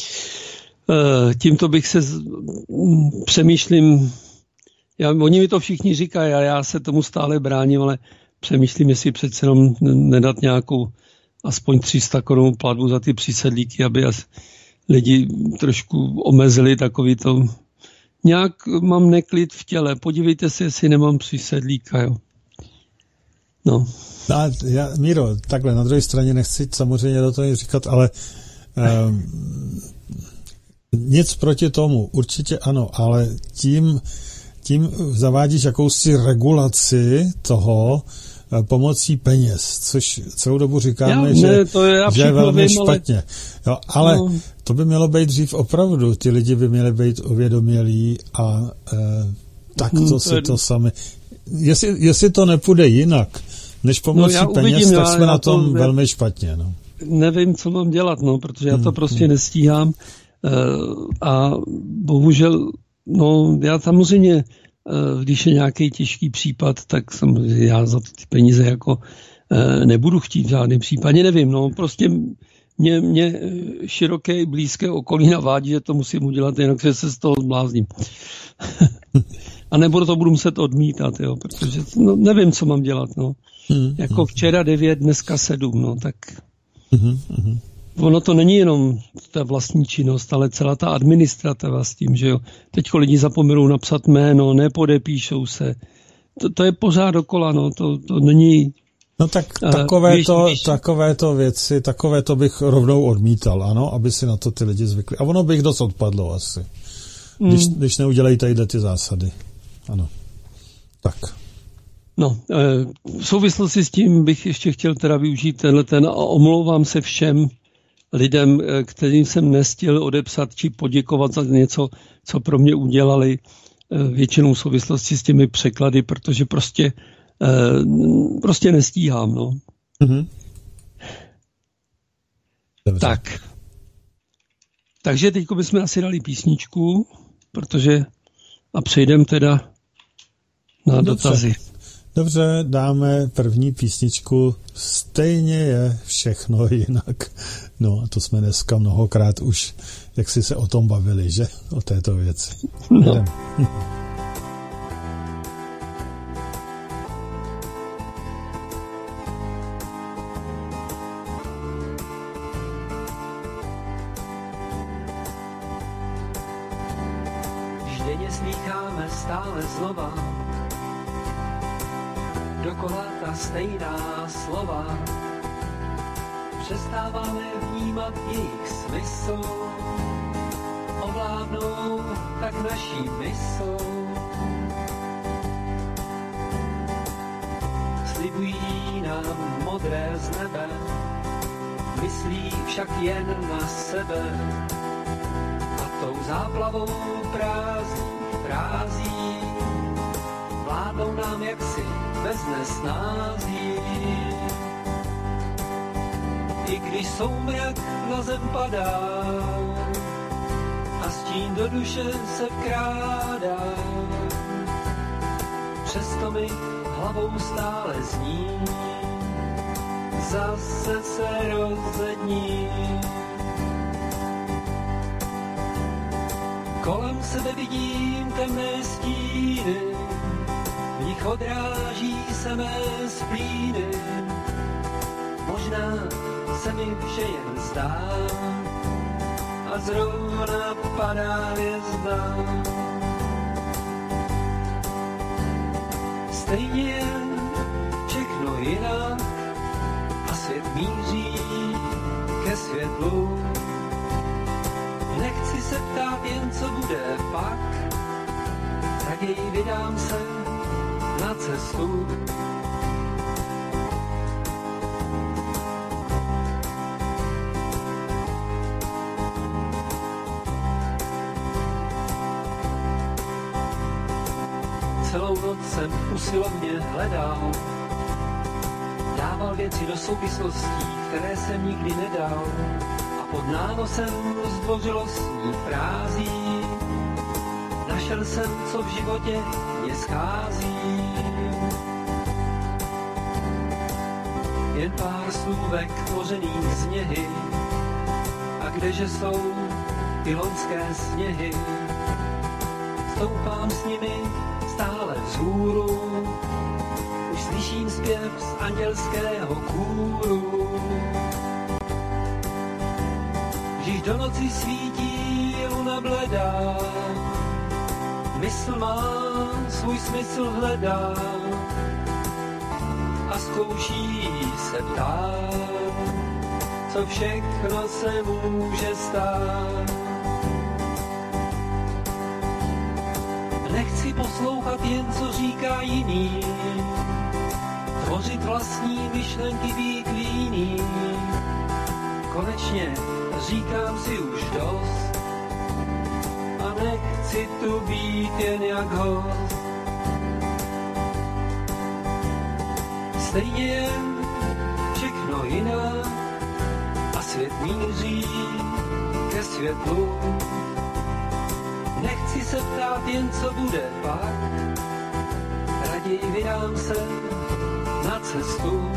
Tímto bych se přemýšlím, oni mi to všichni říkají a já se tomu stále bráním, ale přemýšlím, jestli přece jenom nedat nějakou aspoň 300 korun platbu za ty přísedlíky, aby lidi trošku omezili takový to. Nějak mám neklid v těle, podívejte se, jestli nemám přísedlíka, jo. No. Míro, takhle, na druhé straně nechci samozřejmě do toho říkat, ale nic proti tomu, určitě ano, ale tím zavádíš jakousi regulaci toho pomocí peněz, což celou dobu říkáme, že je velmi špatně. Jo, ale to by mělo být dřív opravdu, ty lidi by měli být uvědomělí a takto si to sami. Jestli to nepůjde jinak, než pomocí peněz, tak jsme na tom velmi špatně. No. Nevím, co mám dělat, protože já to prostě nestíhám. A bohužel, já samozřejmě, když je nějaký těžký případ, tak já za ty peníze jako nebudu chtít v žádném případě, nevím, prostě mě široké blízké okolí navádí, že to musím udělat, jinak se z toho zblázním. A nebo to budu muset odmítat, jo, protože nevím, co mám dělat, jako včera 9, dneska 7, tak... Ono to není jenom ta vlastní činnost, ale celá ta administrativa s tím, že jo. Teďko lidi zapomenou napsat jméno, nepodepíšou se. To je pořád dokola, to není... No tak takovéto věci, takovéto bych rovnou odmítal, ano, aby si na to ty lidi zvykli. A ono by jich dost odpadlo asi, když neudělají tadyhle ty zásady. Ano. Tak. No, v souvislosti s tím bych ještě chtěl teda využít ten a omlouvám se všem lidem, kterým jsem nestihl odepsat či poděkovat za něco, co pro mě udělali, většinou v souvislosti s těmi překlady, protože prostě nestíhám, no. Mm-hmm. Tak. Takže teď bychom asi dali písničku, a přejdeme teda na dotazy. Dobře, dáme první písničku. Stejně je všechno jinak. No a to jsme dneska mnohokrát už, jak si se o tom bavili, že? O této věci. No. Když denně slýcháme stále znova dokola ta stejná slova, přestáváme vnímat jejich smysl, ovládnou tak naší mysl. Slibují nám modré z nebe, myslí však jen na sebe a tou záplavou prází, vládnou nám jaksi bez nesnází. I když soumrak na zem padá a stín do duše se vkrádá, přesto mi hlavou stále zní, zase se rozední. Kolem sebe vidím temné stíny, v nich odráží se mé splíny. Možná se mi vše jen zdá a zrovna padá hvězda. Stejně je všechno jinak a svět míří ke světlu. Nechci se ptát jen, co bude pak, raději vydám se na cestu. Celou noc jsem usilovně hledal, dával věci do souvislostí, které jsem nikdy nedal, a pod nánosem zdvořilostní frází našel jsem, co v životě mě schází. Jen pár slůvek tvořených z něhy, a kdeže jsou ty loňské sněhy, stoupám s nimi stále vzhůru, už slyším zpěv z andělského kůru. Když do noci svítí luna bledá, mysl má svůj smysl hledá a zkouší se ptát, co všechno se může stát. Nechci poslouchat jen, co říká jiný, tvořit vlastní myšlenky, být líný. Konečně říkám si už dost a nechci tu být jen jak host. Stejně je všechno jinak a svět míří ke světlu. Nechci se ptát jen, co bude pak, raději vydám se na cestu.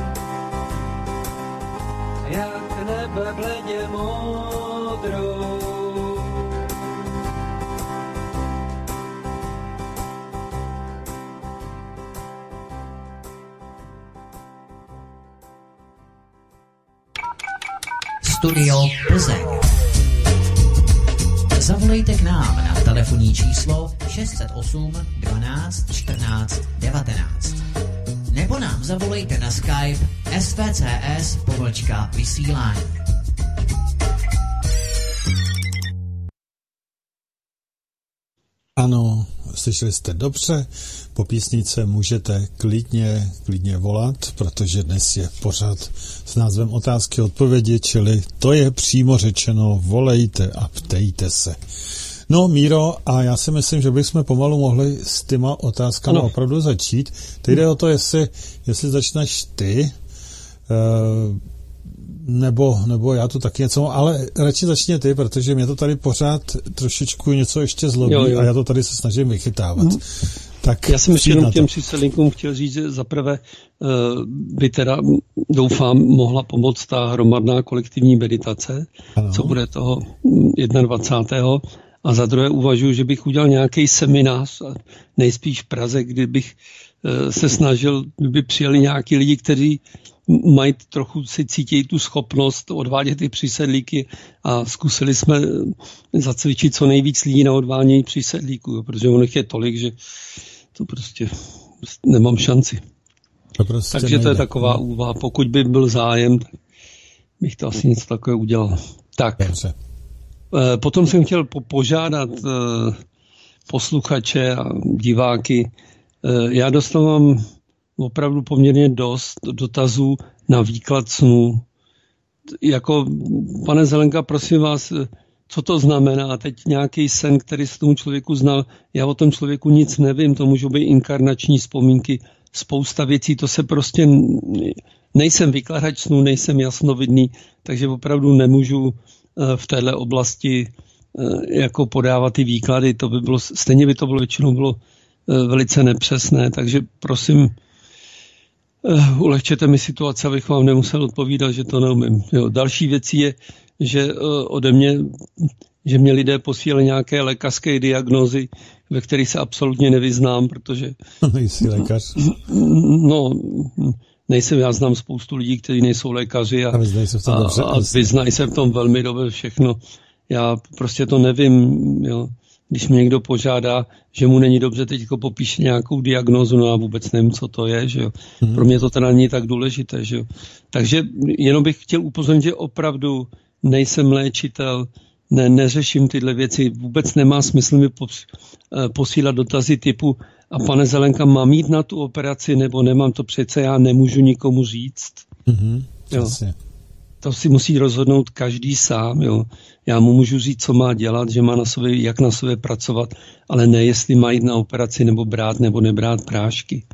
Jak nebe bledě modrou. Studio Plzeň. Zavolejte k nám na telefonní číslo 608 12 14 19. Nebo nám zavolejte na Skype svcs_vysílání. Ano, slyšeli jste dobře, po písnice můžete klidně volat, protože dnes je pořad s názvem Otázky a odpovědi, čili to je přímo řečeno, volejte a ptejte se. No, Míro, a já si myslím, že bychom pomalu mohli s těma otázkami opravdu začít. Teď jde o to, jestli začneš ty, nebo já tu taky něco, ale radši začni ty, protože mě to tady pořád trošičku něco ještě zlobí a já to tady se snažím vychytávat. Tak já jsem jenom těm přísedlíkům chtěl říct, že zaprvé by teda, doufám, mohla pomoct ta hromadná kolektivní meditace, co bude toho 21. A za druhé uvažuji, že bych udělal nějaký seminář, nejspíš v Praze, kdybych se snažil, kdyby přijeli nějaký lidi, kteří mají trochu si cítí tu schopnost odvádět ty přísedlíky a zkusili jsme zacvičit co nejvíc lidí na odvádění přísedlíků, protože oných je tolik, že to prostě nemám šanci. Takže to je taková úvaha. Pokud by byl zájem, tak bych to asi něco takového udělal. Tak. Dobře. Potom jsem chtěl požádat posluchače a diváky. Já dostávám opravdu poměrně dost dotazů na výklad snů. Jako, pane Zelenka, prosím vás, co to znamená? Teď nějaký sen, který se tomu člověku znal, já o tom člověku nic nevím, to můžou být inkarnační vzpomínky, spousta věcí, to se prostě, nejsem vykladač snů, nejsem jasnovidný, takže opravdu nemůžu v téhle oblasti jako podávat ty výklady, to by bylo, stejně by to bylo většinou bylo velice nepřesné, takže prosím, ulehčete mi situaci, abych vám nemusel odpovídat, že to neumím. Jo. Další věcí je, že ode mě, že mě lidé posílali nějaké lékařské diagnózy, ve kterých se absolutně nevyznám, protože... Nejsi lékař? No, nejsem, já znám spoustu lidí, kteří nejsou lékaři a vyznají se v tom velmi dobře všechno. Já prostě to nevím, jo. Když mě někdo požádá, že mu není dobře, teď popíše nějakou diagnózu, no a vůbec nevím, co to je, že jo. Pro mě to teda není tak důležité, že jo. Takže jenom bych chtěl upozornit, že opravdu nejsem léčitel, neřeším tyhle věci, vůbec nemá smysl mi posílat dotazy typu a pane Zelenka, mám jít na tu operaci, nebo nemám, to přece já nemůžu nikomu říct. Jo. To si musí rozhodnout každý sám, jo. Já mu můžu říct, co má dělat, že má na sobě, jak na sobě pracovat, ale ne, jestli má jít na operaci, nebo brát, nebo nebrát prášky.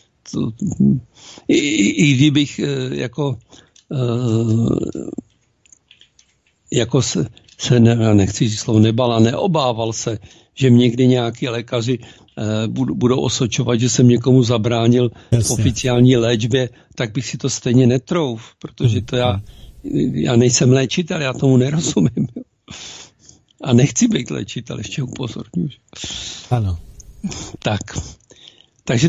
I kdybych nechci říct slovo nebala, neobával se, že někdy nějaký lékaři budou osočovat, že jsem někomu zabránil v oficiální léčbě, tak bych si to stejně netrouf, protože to já nejsem léčitel, já tomu nerozumím. Jo. A nechci být léčitel, ještě upozorňuji. Ano. Takže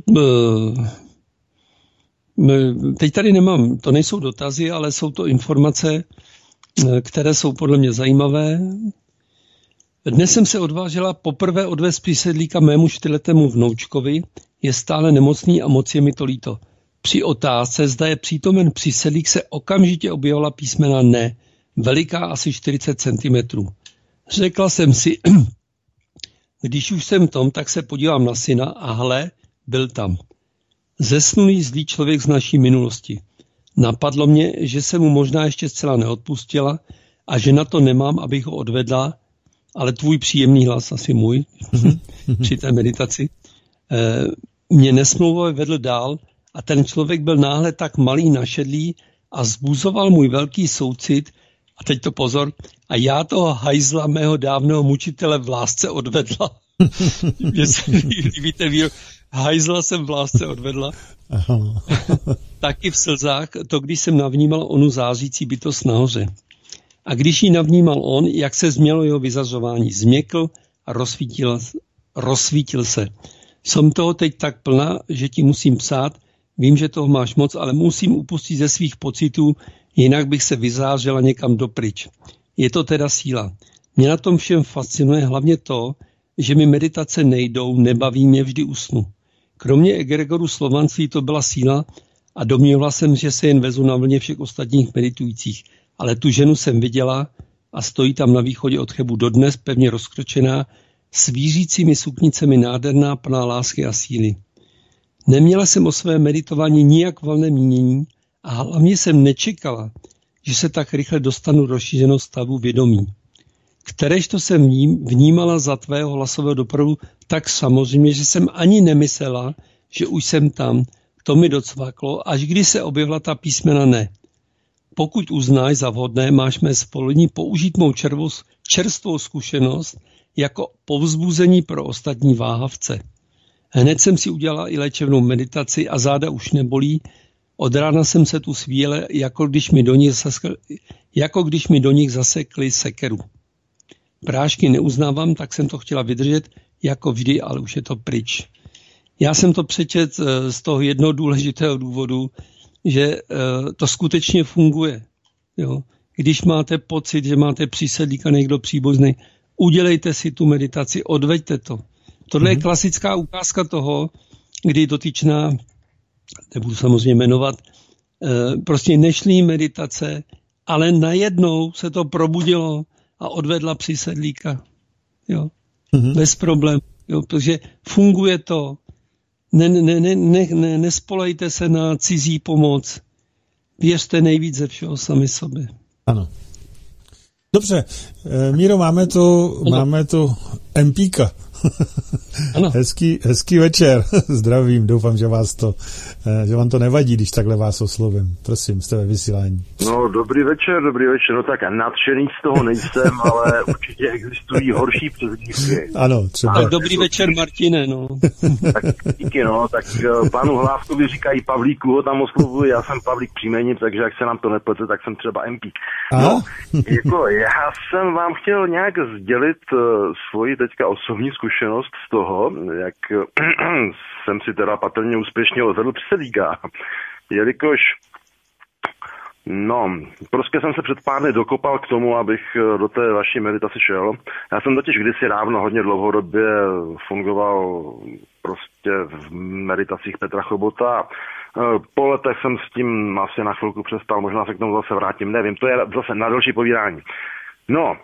teď tady nemám, to nejsou dotazy, ale jsou to informace, které jsou podle mě zajímavé. Dnes jsem se odvážela poprvé odvést přísedlíka mému 4letému vnoučkovi, je stále nemocný a moc je mi to líto. Při otázce, zda je přítomen přísedlík, se okamžitě objevila písmena ne, veliká asi 40 cm. Řekla jsem si, když už jsem tom, tak se podívám na syna a hle, byl tam. Zesnulý zlý člověk z naší minulosti. Napadlo mě, že jsem mu možná ještě zcela neodpustila a že na to nemám, abych ho odvedla, ale tvůj příjemný hlas, asi můj, při té meditaci, mě nesmlouvavě vedl dál a ten člověk byl náhle tak malý, našedlý a vzbuzoval můj velký soucit, a teď to pozor, a já toho hajzla mého dávného mučitele v lásce odvedla. Mně se líbíte, hajzla jsem v lásce odvedla. Taky v slzách, to když jsem navnímal onu zářící bytost nahoře. A když ji navnímal on, jak se změlo jeho vyzařování, změkl a rozsvítil se. Jsem toho teď tak plná, že ti musím psát, vím, že toho máš moc, ale musím upustit ze svých pocitů, jinak bych se vyzářila někam dopryč. Je to teda síla. Mě na tom všem fascinuje hlavně to, že mi meditace nejdou, nebaví mě, vždy usnu. Kromě egregoru slovanství to byla síla a domnívala jsem, že se jen vezu na vlně všech ostatních meditujících. Ale tu ženu jsem viděla a stojí tam na východě od Chebu dodnes, pevně rozkročená, s vířícími suknicemi nádherná, plná lásky a síly. Neměla jsem o své meditování nijak valné mínění a hlavně jsem nečekala, že se tak rychle dostanu do rozšířeného stavu vědomí. Kteréžto jsem vnímala za tvého hlasového doprovodu tak samozřejmě, že jsem ani nemyslela, že už jsem tam. To mi docvaklo, až když se objevila ta písmena ne. Pokud uznáš za vhodné, máš mé svolení použít mou čerstvou zkušenost jako povzbuzení pro ostatní váhavce. Hned jsem si udělala i léčebnou meditaci a záda už nebolí. Od rána jsem se tu svíjela, jako když mi do nich zasekli sekeru. Prášky neuznávám, tak jsem to chtěla vydržet, jako vždy, ale už je to pryč. Já jsem to přečet z toho jednoho důležitého důvodu, že to skutečně funguje. Jo? Když máte pocit, že máte přísedlíka někdo příbuzný, udělejte si tu meditaci, odveďte to. Tohle je klasická ukázka toho, kdy dotyčná, nebudu samozřejmě jmenovat, prostě nešli meditace, ale najednou se to probudilo a odvedla přísedlíka. Jo? Bez problémů. Protože funguje to. Nespolejte se na cizí pomoc. Věřte nejvíc ze všeho sami sobě. Ano. Dobře, Míro, máme tu MPka. Ano. Hezký večer. Zdravím, doufám, že vám to nevadí, když takhle vás oslovím. Prosím, jste ve vysílání. No, dobrý večer. No tak nadšený z toho nejsem, ale určitě existují horší přezdívky. Ano, třeba. Tak dobrý večer, Martine, no. Tak díky, no, tak panu Hlávkovi říkají Pavlíku, ho tam oslovuji, já jsem Pavlík příjmením, takže jak se nám to neplete, tak jsem třeba MP. No, jako já jsem vám chtěl nějak sdělit svoji teďka osobní zkušenost z toho, jak jsem si teda patrně úspěšně odvedl přísedlíka, jelikož prostě jsem se před pár dny dokopal k tomu, abych do té vaší meditace šel. Já jsem totiž kdysi dávno hodně dlouhodobě fungoval prostě v meditacích Petra Chobota. Po letech jsem s tím asi na chvilku přestal, možná se k tomu zase vrátím, nevím, to je zase na další povídání. No,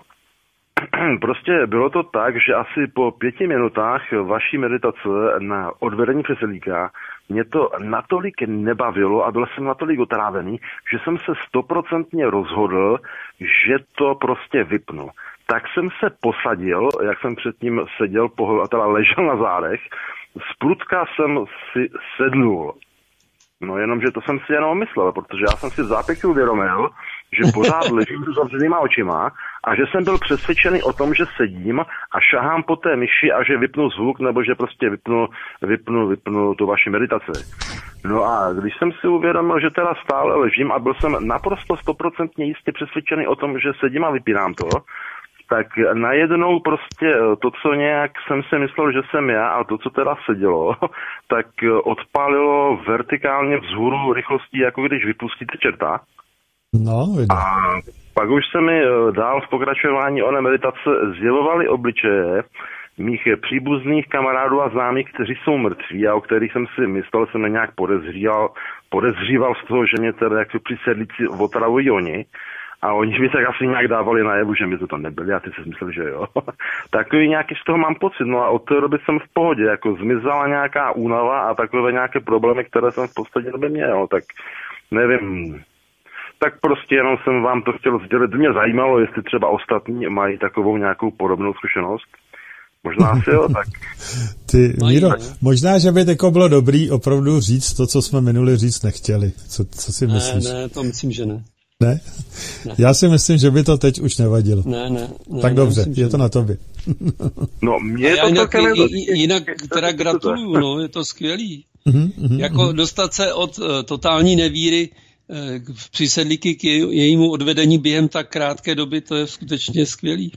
prostě bylo to tak, že asi po 5 minutách vaší meditace na odvedení přísedlíka mě to natolik nebavilo a byl jsem natolik otrávený, že jsem se 100% rozhodl, že to prostě vypnu. Tak jsem se posadil, jak jsem předtím seděl, teda ležel na zádech, zprutka jsem si sednul. No jenom, že to jsem si jenom myslel, protože já jsem si v zápětí uvědomil, že pořád ležím s zavřenýma očima a že jsem byl přesvědčený o tom, že sedím a šahám po té myši a že vypnu zvuk nebo že prostě vypnu tu vaši meditaci. No a když jsem si uvědomil, že teda stále ležím a byl jsem naprosto 100% jistě přesvědčený o tom, že sedím a vypínám to, tak najednou prostě to, co nějak jsem si myslel, že jsem já a to, co teda sedělo, tak odpálilo vertikálně vzhůru rychlostí, jako když vypustíte čerta. No, a pak už se mi dál v pokračování oné meditace zjevovaly obličeje mých příbuzných kamarádů a známých, kteří jsou mrtví a o kterých jsem si myslel, jsem je nějak podezříval z toho, že mě teda jak přísedlíci otravují oni. A oni mi tak asi nějak dávali najevu, že mi to tam nebyli a ty si myslel, že jo. Takový nějaký z toho mám pocit. No a od té doby jsem v pohodě, jako zmizela nějaká únava a takové nějaké problémy, které jsem v podstatě době měl, tak nevím. Tak prostě jenom jsem vám to chtěl sdělit. Mě zajímalo, jestli třeba ostatní mají takovou nějakou podobnou zkušenost. Možná asi jo, tak. Míro, možná, že by tako bylo dobrý opravdu říct to, co jsme minuli říct nechtěli. Co si myslíš? Ne, to myslím, že ne. Ne? Já si myslím, že by to teď už nevadilo. Ne. Tak dobře, myslím, je to na tobě. No, mě to jinak teda gratuluju, no, je to skvělý. Jako dostat se od totální nevíry v přísedlíky k jejímu odvedení během tak krátké doby, to je skutečně skvělý.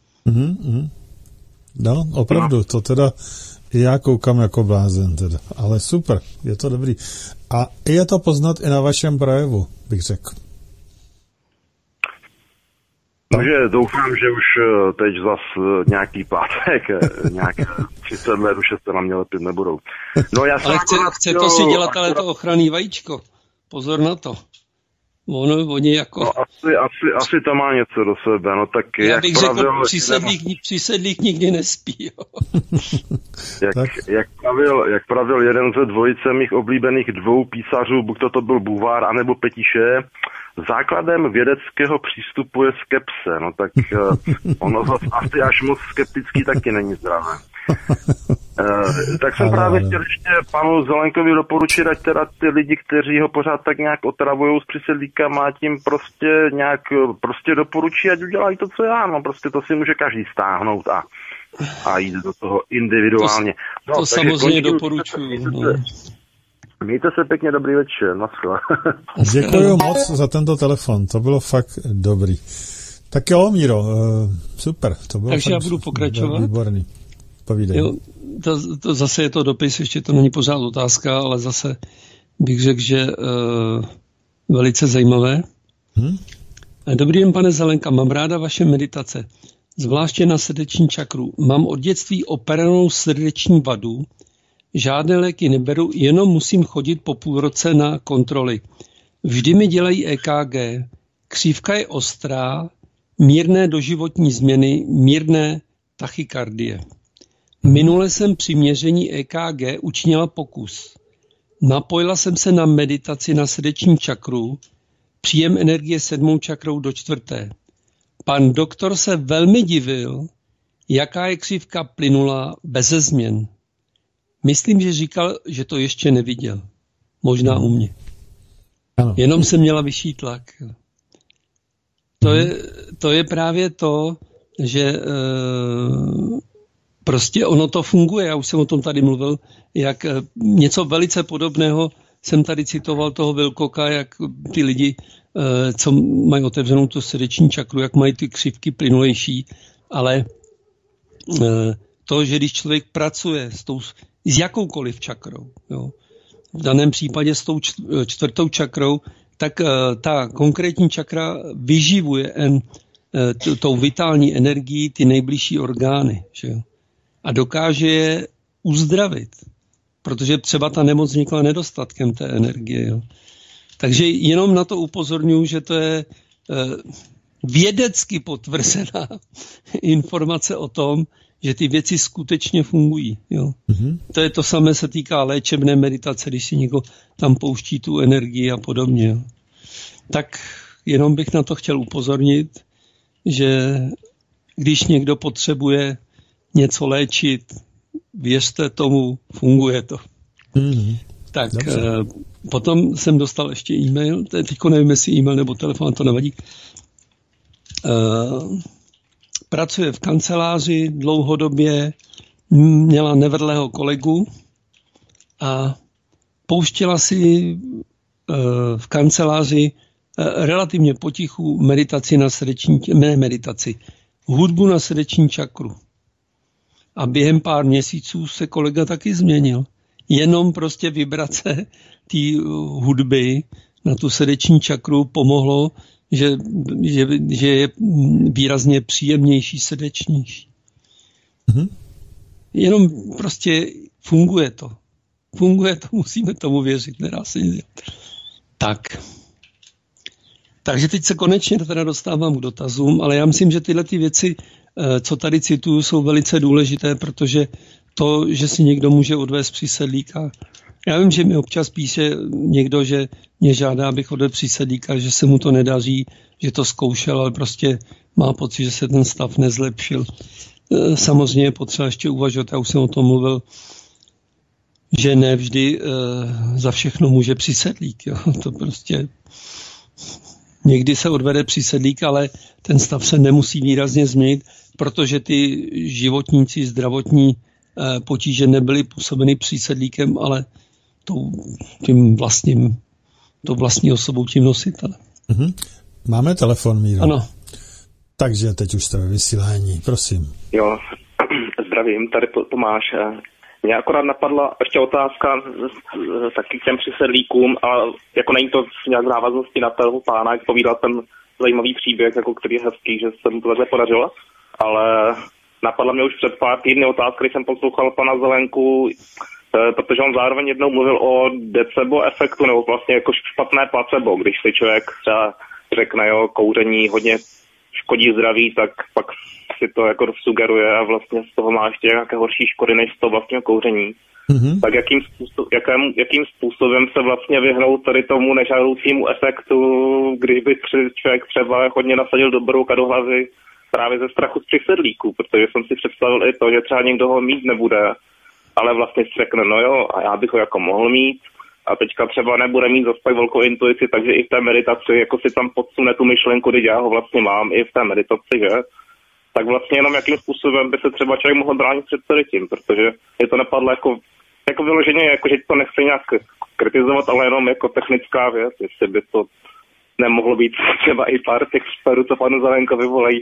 No, opravdu, to teda já koukám jako blázen teda, ale super, je to dobrý. A je to poznat i na vašem projevu, bych řekl. Takže doufám, že už teď zas nějaký pátek, nějaké 30 let už se na mě lepit nebudou. No, já ale chce to si dělat, ale to ochranný vajíčko. Pozor na to. Oni jako... No, asi to má něco do sebe, no tak já bych řekl, přisedlík nikdy nespí, jo. jak pravil jeden ze dvojice mých oblíbených dvou písařů, buď to byl Buvár, anebo Petiše, základem vědeckého přístupu je skepse, no tak ono zase asi až moc skeptický taky není zdravé. Tak jsem právě chtěl ještě panu Zelenkovi doporučit, ať teda ty lidi, kteří ho pořád tak nějak otravujou s přisedlíkama, tím prostě doporučí, ať udělají to, co já, no prostě to si může každý stáhnout a jít do toho individuálně. To samozřejmě doporučuji. Mějte se pěkně, dobrý večer, naschle. Děkuji moc za tento telefon, to bylo fakt dobrý. Tak jo, Míro, super, to bylo takže fakt já budu pokračovat. Výborný. Povídej. Jo, to zase je to dopis, ještě to není pořád otázka, ale zase bych řekl, že velice zajímavé. Dobrý den, pane Zelenka, mám ráda vaše meditace, zvláště na srdeční čakru. Mám od dětství operovanou srdeční vadu, žádné léky neberu, jenom musím chodit po půl roce na kontroly. Vždy mi dělají EKG, křívka je ostrá, mírné doživotní změny, mírné tachykardie. Minule jsem při měření EKG učinila pokus. Napojila jsem se na meditaci na srdeční čakru, příjem energie 7. čakrou do 4. Pan doktor se velmi divil, jaká je křivka plynulá beze změn. Myslím, že říkal, že to ještě neviděl. Možná u mě. Ano. Jenom jsem měla vyšší tlak. To je právě to, že prostě ono to funguje. Já už jsem o tom tady mluvil, jak něco velice podobného jsem tady citoval toho Wilcocka, jak ty lidi, co mají otevřenou tu srdeční čakru, jak mají ty křivky plynulejší, ale to, že když člověk pracuje s jakoukoliv čakrou, jo, v daném případě s tou 4. čakrou, tak ta konkrétní čakra vyživuje tou vitální energií ty nejbližší orgány, že jo, a dokáže je uzdravit, protože třeba ta nemoc vznikla nedostatkem té energie. Jo. Takže jenom na to upozorňuji, že to je vědecky potvrzená informace o tom, že ty věci skutečně fungují. Jo. Mm-hmm. To je to samé, se týká léčebné meditace, když si někdo tam pouští tu energii a podobně. Jo. Tak jenom bych na to chtěl upozornit, že když někdo potřebuje něco léčit, věřte tomu, funguje to. Mm-hmm. Tak potom jsem dostal ještě e-mail, teďko nevím, jestli e-mail nebo telefon, to nevadí. Pracuje v kanceláři dlouhodobě, měla nevrlého kolegu a pouštěla si v kanceláři relativně potichu hudbu na srdeční čakru. A během pár měsíců se kolega taky změnil. Jenom prostě vibrace té hudby na tu srdeční čakru pomohlo, že je výrazně příjemnější, srdečnější. Mm-hmm. Jenom prostě funguje to. Funguje to, musíme tomu věřit, nedá se nic dělat. Tak. Takže teď se konečně teda dostávám k dotazům, ale já myslím, že tyhle ty věci, co tady cituju, jsou velice důležité, protože to, že si někdo může odvést přísedlíka. Já vím, že mi občas píše někdo, že mě žádá, abych odvedl přísedlíka, že se mu to nedaří, že to zkoušel, ale prostě má pocit, že se ten stav nezlepšil. Samozřejmě je potřeba ještě uvažovat, já už jsem o tom mluvil, že ne vždy za všechno může přísedlík. Jo. To prostě někdy se odvede přísedlík, ale ten stav se nemusí výrazně změnit, protože ty životníci, zdravotní potíže nebyly působeny přísedlíkem, ale tou vlastní osobou, tím nositelem. Mm-hmm. Máme telefon, Míro. Ano. Takže teď už jste ve vysílání, prosím. Jo, zdravím, tady Tomáš. Mě akorát napadla ještě otázka taky k těm přisedlíkům, a jako není to nějak v návaznosti na toho pána, jak povídal ten zajímavý příběh, jako který je hezký, že se mu to takhle podařilo, ale napadla mě už před pár týdny otázka, když jsem poslouchal pana Zelenku, protože on zároveň jednou mluvil o placebo efektu, nebo vlastně jako špatné placebo, když si člověk třeba řekne, jo, kouření hodně škodí zdraví, tak pak si to jako sugeruje a vlastně z toho má ještě nějaké horší škody než z toho vlastního kouření. Mm-hmm. Tak jakým způsobem se vlastně vyhnout tady tomu nežádoucímu efektu, když by člověk třeba hodně nasadil do brouka do hlavy právě ze strachu z přisedlíků, protože jsem si představil i to, že třeba někdo ho mít nebude, ale vlastně si řekne, no jo, a já bych ho jako mohl mít, a teďka třeba nebude mít zase tak velkou intuici, takže i v té meditaci jako si tam podsune tu myšlenku, když já ho vlastně mám i v té meditaci, že? Tak vlastně jenom jakým způsobem by se třeba člověk mohl bránit před tím, protože je to napadlo jako vyloženě, jako že to nechci nějak kritizovat, ale jenom jako technická věc, jestli by to nemohlo být třeba i pár těch případů, co panu Zelenkovi volají,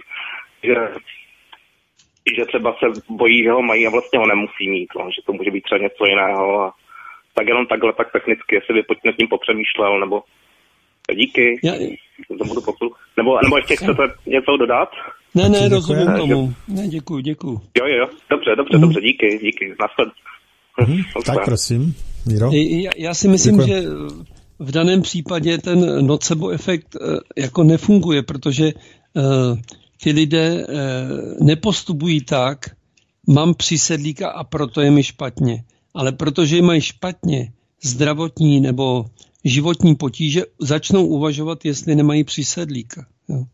že třeba se bojí, že ho mají a vlastně ho nemusí mít, no, že to může být třeba něco jiného a tak jenom takhle tak technicky, jestli by nad tím popřemýšlel, nebo díky, to budu nebo ještě chcete něco dodat? Ne, rozumím tomu. Ne, děkuju. Jo, dobře, díky, nasled. Tak prosím, Míro. Já si myslím, že v daném případě ten nocebo efekt jako nefunguje, protože ti lidé nepostupují tak, mám přisedlíka a proto je mi špatně. Ale protože mají špatně zdravotní nebo životní potíže, začnou uvažovat, jestli nemají přisedlíka. Jo.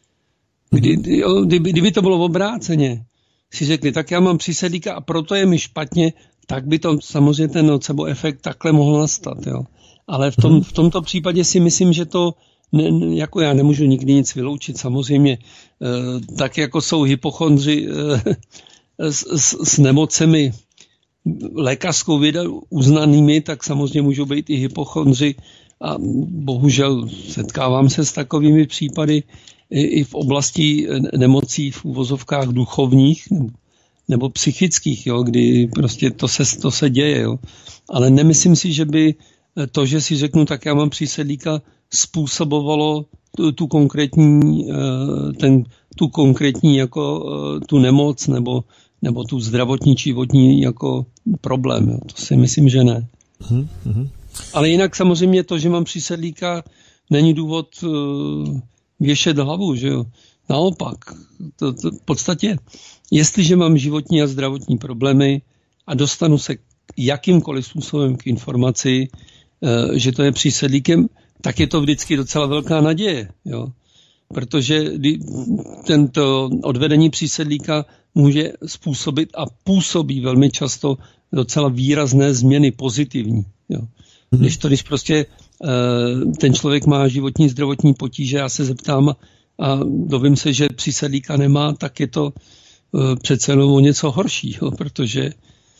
Kdyby to bylo obráceně, si řekli, tak já mám přisedlíka a proto je mi špatně, tak by to samozřejmě ten nocebo efekt takhle mohl nastat. Jo. Ale v tomto případě si myslím, že to, jako já nemůžu nikdy nic vyloučit, samozřejmě, tak jako jsou hypochondři s nemocemi lékařskou vědou uznanými, tak samozřejmě můžou být i hypochondři a bohužel setkávám se s takovými případy i v oblasti nemocí v uvozovkách duchovních nebo psychických, jo, kdy prostě to se děje. Jo. Ale nemyslím si, že by to, že si řeknu, tak já mám přisedlíka, způsobovalo tu konkrétní jako tu nemoc nebo tu zdravotní životní jako problém. Jo. To si myslím, že ne. Ale jinak samozřejmě to, že mám přisedlíka, není důvod věšet hlavu, že jo. Naopak, v podstatě, jestliže mám životní a zdravotní problémy a dostanu se jakýmkoliv způsobem k informaci, že to je přisedlíkem, tak je to vždycky docela velká naděje, jo. Protože tento odvedení přisedlíka může způsobit a působí velmi často docela výrazné změny pozitivní. Jo. Když prostě ten člověk má životní zdravotní potíže, já se zeptám a dovím se, že přisedlíka nemá, tak je to přece jenom o něco horšího, protože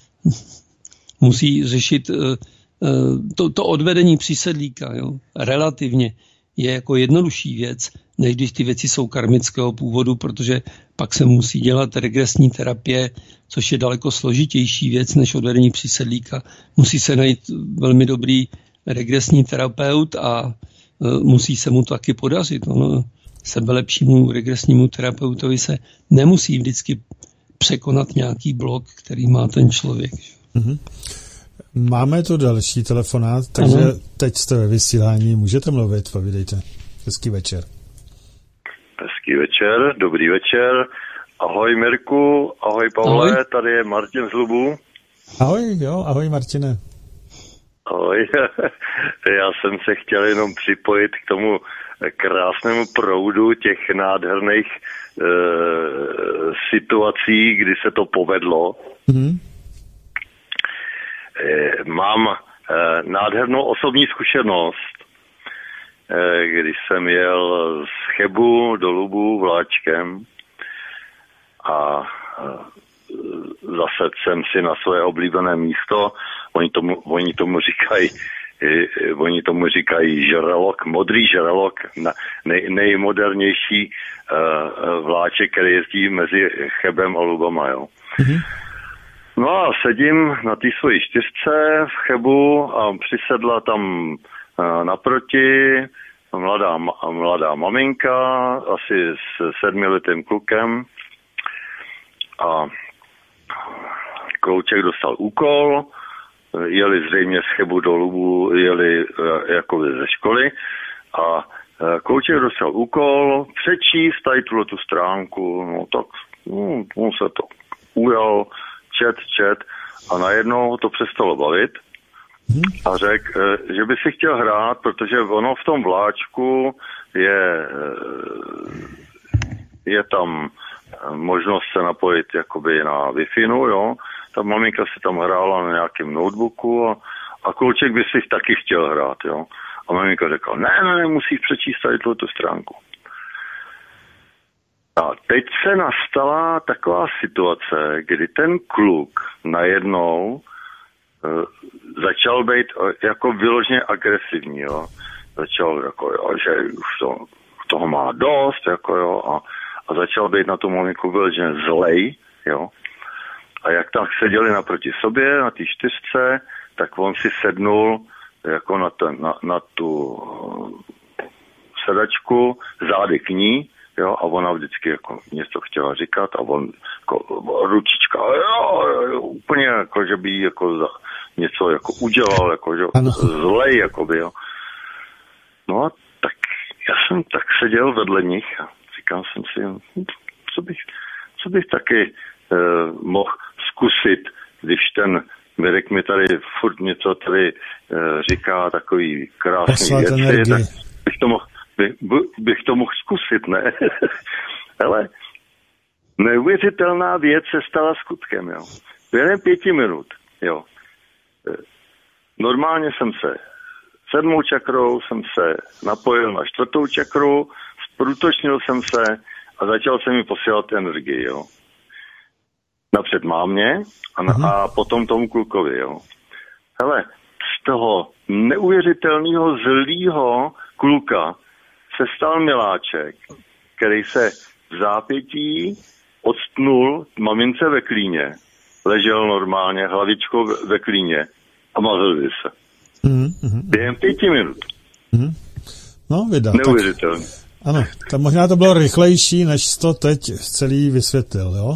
musí řešit to odvedení přisedlíka, jo, relativně je jako jednodušší věc, než když ty věci jsou karmického původu, protože pak se musí dělat regresní terapie, což je daleko složitější věc než odvedení přisedlíka. Musí se najít velmi dobrý regresní terapeut a musí se mu to taky podařit. Ono sebelepšímu regresnímu terapeutovi se nemusí vždycky překonat nějaký blok, který má ten člověk. Máme tu další telefonát, takže teď jste ve vysílání, můžete mluvit, povídejte. Hezký večer. Hezký večer, dobrý večer. Ahoj Mirku, ahoj Pavle, ahoj. Tady je Martin z Lubu. Ahoj Martine. Ahoj, já jsem se chtěl jenom připojit k tomu krásnému proudu těch nádherných situací, kdy se to povedlo. Mám nádhernou osobní zkušenost, když jsem jel z Chebu do Lubu vláčkem a zasedl jsem si na své oblíbené místo. Oni tomu říkají žralok, modrý žralok, nejmodernější vláček, který jezdí mezi Chebem a Lubama, jo. No a sedím na té svojí čtyřce v Chebu a přisedla tam naproti mladá maminka, asi s 7letým klukem a klouček dostal úkol jeli zřejmě z Chebu do Lubu, jeli jako ze školy a Kouček dostal úkol přečíst tady tu stránku, no tak on se to ujal, čet a najednou to přestalo bavit a řekl, že by si chtěl hrát, protože ono v tom vláčku je tam možnost se napojit jakoby na Wi-Fi, jo. Ta maminka si tam hrála na nějakém notebooku a Kouček by si taky chtěl hrát, jo. A maminka řekla, ne, musíš přečíst tady tu stránku. A teď se nastala taková situace, kdy ten kluk najednou začal být jako vyloženě agresivní, jo. Začal jako, jo, že už toho má dost, jako jo, a začal být na tu maminku vyloženě zlej, jo. A jak tam seděli naproti sobě, na té 4, tak on si sednul jako na tu sedačku, zády k ní, jo, a ona vždycky jako něco chtěla říkat a on jako ručička, jo, úplně jako, že by jako něco jako udělal, jako, že zlej, jakoby, jo. No a tak já jsem tak seděl vedle nich a říkal jsem si, co bych taky mohl zkusit, když ten Mirek mi tady furt něco tady říká takový krásný věci, tak bych to mohl zkusit, ne? Ale neuvěřitelná věc se stala skutkem, jo. Během 5 minut, jo. Normálně jsem se 7. čakrou jsem se napojil na 4. čakru, zprůtočnil jsem se a začal jsem mi posílat energii, jo. Napřed mámě a potom tomu klukovi, jo. Hele, z toho neuvěřitelného zlýho kluka se stal miláček, který se v zápětí odstnul mamince ve klíně, ležel normálně hlavičkou ve klíně a mazlili se. Během 5 minut. No, vydal. Neuvěřitelný. Ano, tak možná to bylo rychlejší, než to teď celý vysvětlil, jo?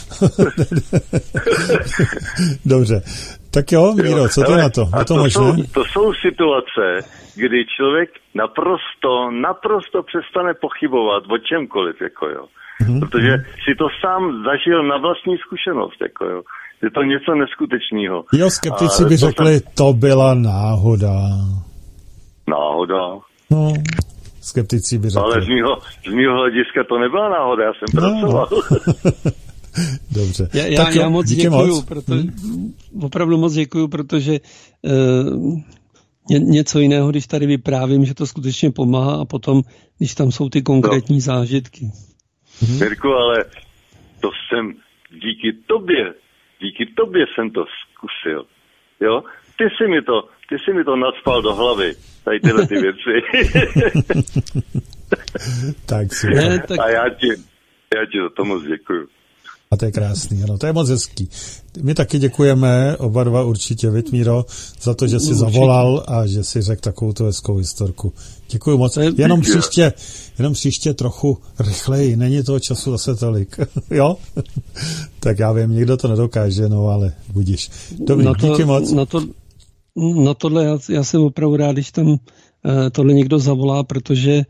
Dobře. Tak jo, Míro, co ty na to? Je to možné? To jsou situace, kdy člověk naprosto přestane pochybovat o čemkoliv, jako jo. Protože si to sám zažil na vlastní zkušenost, jako jo. Je to něco neskutečného. Jo, skeptici by řekli, to byla náhoda. Náhoda? No, skeptici by řekli. Ale z mýho hlediska to nebyla náhoda, já jsem pracoval. Dobře. Já moc děkuju, opravdu moc děkuju, protože něco jiného, když tady vyprávím, že to skutečně pomáhá a potom, když tam jsou ty konkrétní zážitky. Mirku, ale to jsem díky tobě jsem to zkusil, jo? Ty jsi mi to nacpal do hlavy, tady tyhle ty věci. Tak si. A já ti za to moc děkuju. A to je krásný, ano, to je moc hezký. My taky děkujeme, oba dva určitě, Míro, za to, že jsi zavolal a že jsi řekl takovou tu hezkou historku. Děkuju moc. Jenom příště trochu rychleji, není toho času zase tolik, jo? Tak já vím, nikdo to nedokáže, no ale budíš. Dobrý, díky moc. Na tohle já jsem opravdu rád, když tam tohle někdo zavolá, protože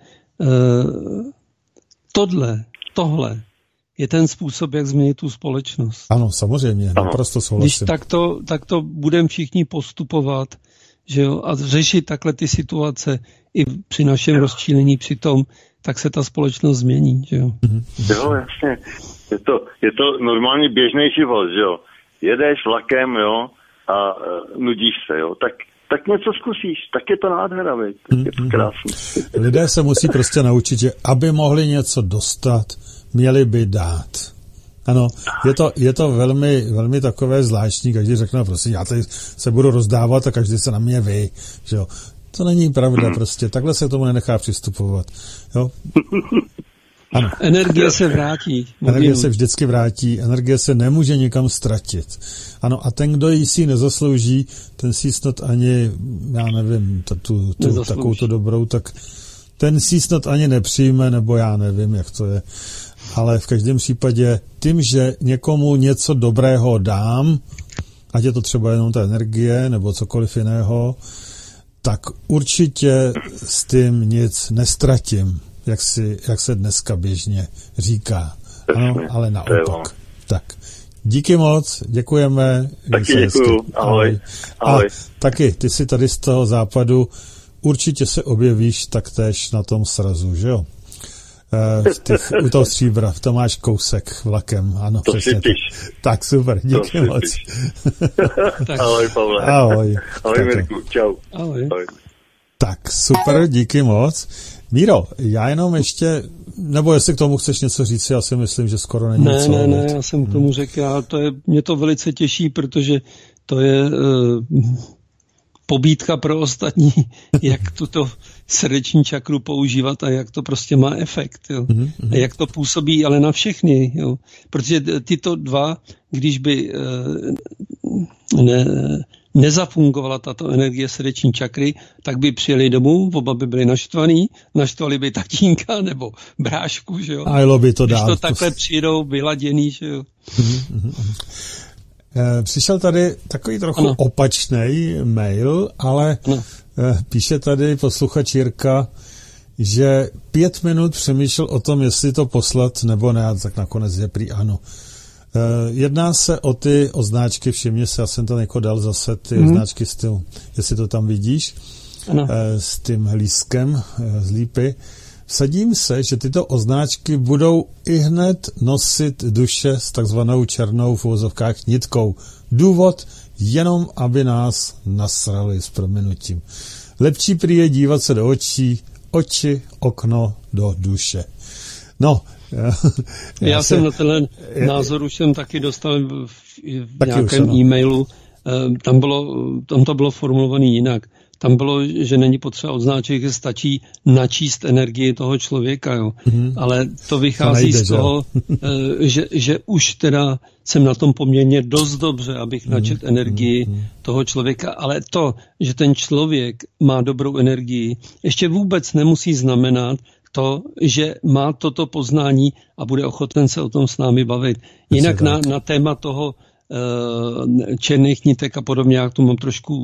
tohle je ten způsob, jak změnit tu společnost. Ano, samozřejmě, naprosto souhlasím. Když takto budeme všichni postupovat, že jo, a řešit takhle ty situace i při našem rozčílení přitom, tak se ta společnost změní, že jo. Jo, jasně. Je to normálně běžný život, že jo. Jedeš vlakem, jo, a nudíš se, jo, tak něco zkusíš, tak je to nádhera, veď, tak je to krásný. Lidé se musí prostě naučit, že aby mohli něco dostat, měli by dát. Ano, je to velmi, velmi takové zvláštní, každý řekne, prosím, já tady se budu rozdávat a každý se na mě ví, že jo. To není pravda prostě, takhle se k tomu nenechá přistupovat, jo. Ano. Energie se vrátí. Energie se vždycky vrátí, energie se nemůže nikam ztratit. Ano, a ten, kdo jí si nezaslouží, ten si snad ani, já nevím, takovou to dobrou, tak ten si snad ani nepřijme, nebo já nevím, jak to je. Ale v každém případě tím, že někomu něco dobrého dám, ať je to třeba jenom ta energie nebo cokoliv jiného, tak určitě s tím nic nestratím, jak se dneska běžně říká. Ano, ale naopak. Tak. Díky moc, děkujeme. Taky děkuju, ahoj. Ahoj. A taky, ty jsi tady z toho západu, určitě se objevíš taktéž na tom srazu, že jo? U toho Stříbra, to máš kousek vlakem, ano. To si píš. Tak super, díky moc. Ahoj, Pavle. Ahoj. Ahoj, Mirku, čau. Ahoj. Tak super, díky moc. Míro, já jenom ještě, nebo jestli k tomu chceš něco říct, já si myslím, že skoro není co. Ne, já jsem k tomu řekl, mě to velice těší, protože to je pobídka pro ostatní, jak tuto srdeční čakru používat a jak to prostě má efekt. Jo. A jak to působí, ale na všechny. Jo. Protože tyto dva, když by nezafungovala tato energie srdeční čakry, tak by přijeli domů, oba by byli naštvali by tatínka nebo brášku, že jo. A by to dál. Když to takhle přijdou vyladěný, že jo. Přišel tady takový trochu opačný mail, ale píše tady posluchač Jirka, že 5 minut přemýšlel o tom, jestli to poslat nebo ne, tak nakonec je prý ano. Jedná se o ty označky, všimně se, já jsem tam jako dal zase ty označky s tím, jestli to tam vidíš, s tím lístkem z lípy. Vsadím se, že tyto označky budou ihned nosit duše s takzvanou černou v uvozovkách nitkou. Důvod jenom, aby nás nasrali s prominutím. Lepší prý je dívat se do očí, okno do duše. No, já jsem na tenhle názor už jsem taky dostal v nějakém e-mailu. Tam to bylo formulované jinak. Tam bylo, že není potřeba označit, že stačí načíst energii toho člověka, jo. Ale to vychází z toho, že už teda jsem na tom poměrně dost dobře, abych načet energii toho člověka, ale to, že ten člověk má dobrou energii, ještě vůbec nemusí znamenat to, že má toto poznání a bude ochoten se o tom s námi bavit. Jinak na téma toho černých nitek a podobně, já tu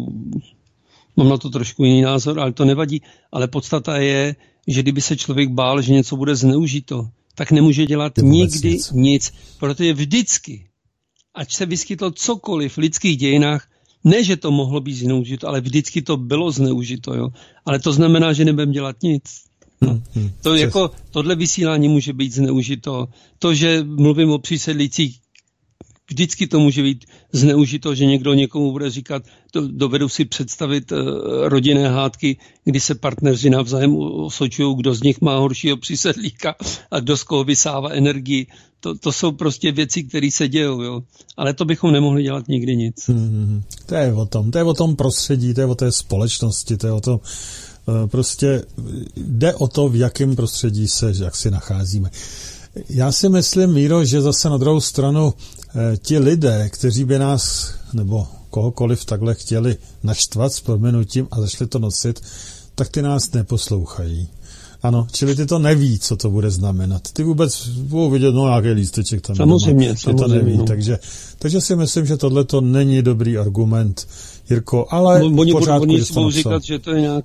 mám na to trošku jiný názor, ale to nevadí. Ale podstata je, že kdyby se člověk bál, že něco bude zneužito, tak nemůže dělat nikdy nic. Protože vždycky, ať se vyskytlo cokoliv v lidských dějinách, ne, že to mohlo být zneužito, ale vždycky to bylo zneužito. Jo? Ale to znamená, že nebudeme dělat nic. No. To jako tohle vysílání může být zneužito. To, že mluvím o přísedlících, vždycky to může být zneužito, že někdo někomu bude říkat, dovedu si představit rodinné hádky, kdy se partneři navzájem osočují, kdo z nich má horšího přísedlíka a kdo z koho vysává energii. To jsou prostě věci, které se dějou, jo. Ale to bychom nemohli dělat nikdy nic. To je o tom prostředí, to je o té společnosti, to je o tom, prostě jde o to, v jakém prostředí se jaksi nacházíme. Já si myslím, Míro, že zase na druhou stranu ti lidé, kteří by nás nebo kohokoliv takhle chtěli naštvat s prominutím a začali to nosit, tak ty nás neposlouchají. Ano, čili ty to neví, co to bude znamenat. Ty vůbec budou vidět, nějaký lísteček tam. Samozřejmě. To neví, takže si myslím, že tohle to není dobrý argument, Jirko, ale oni pořádku, že budou říkat, že to je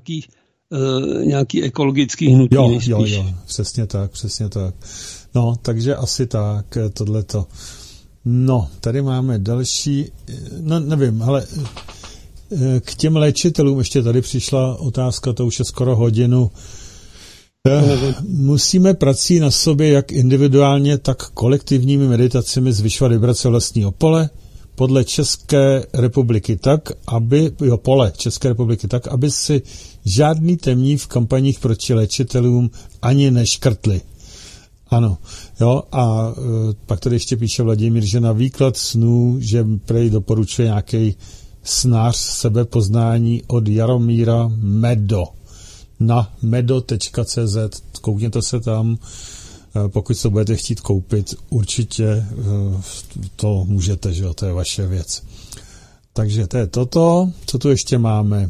nějaký ekologický hnutí. Jo, přesně tak. No, takže asi tak, tohleto. No, tady máme další, no nevím, ale k těm léčitelům ještě tady přišla otázka, to už je skoro hodinu. Musíme prací na sobě jak individuálně, tak kolektivními meditacemi zvyšovat vibrace vlastního pole podle České republiky tak, aby si žádný temní v kampaních proti léčitelům ani neškrtli. Ano, jo, a pak tady ještě píše Vladimír, že na výklad snů, že prej doporučuje nějaký snář sebepoznání od Jaromíra Medo na medo.cz, koukněte se tam, pokud se budete chtít koupit, určitě to můžete, že jo, to je vaše věc. Takže to je toto, co tu ještě máme?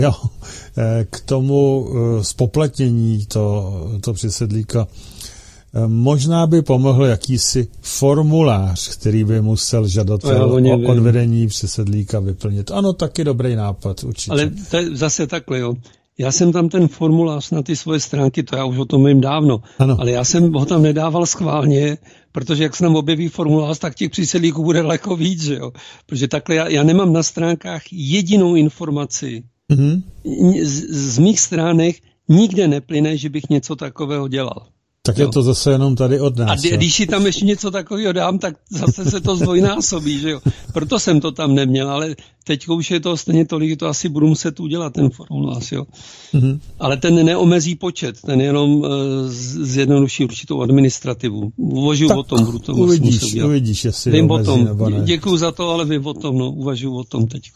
K tomu zpoplatnění to přisedlíka. Možná by pomohl jakýsi formulář, který by musel žadatel o odvedení přesedlíka vyplnit. Ano, taky dobrý nápad, určitě. Ale zase takhle, jo. Já jsem tam ten formulář na ty svoje stránky, to já už o tom vím dávno, ano. Ale já jsem ho tam nedával schválně, protože jak se nám objeví formulář, tak těch přísedlíků bude daleko víc, že jo. Protože takhle já nemám na stránkách jedinou informaci. Z mých stránek nikde neplyne, že bych něco takového dělal. Tak jo. Je to zase jenom tady od nás. A když si tam ještě něco takového dám, tak zase se to zdvojnásobí, že jo. Proto jsem to tam neměl, ale teď už je to stejně tolik, to asi budu muset udělat, ten formulář, jo. Ale ten neomezí počet, ten jenom zjednoduší určitou administrativu. Uvažuji o tom, budu to uvidíš, jestli vím omezí, o tom. Nebo ne. Děkuju za to, ale vím o tom, no, uvažuji o tom teď.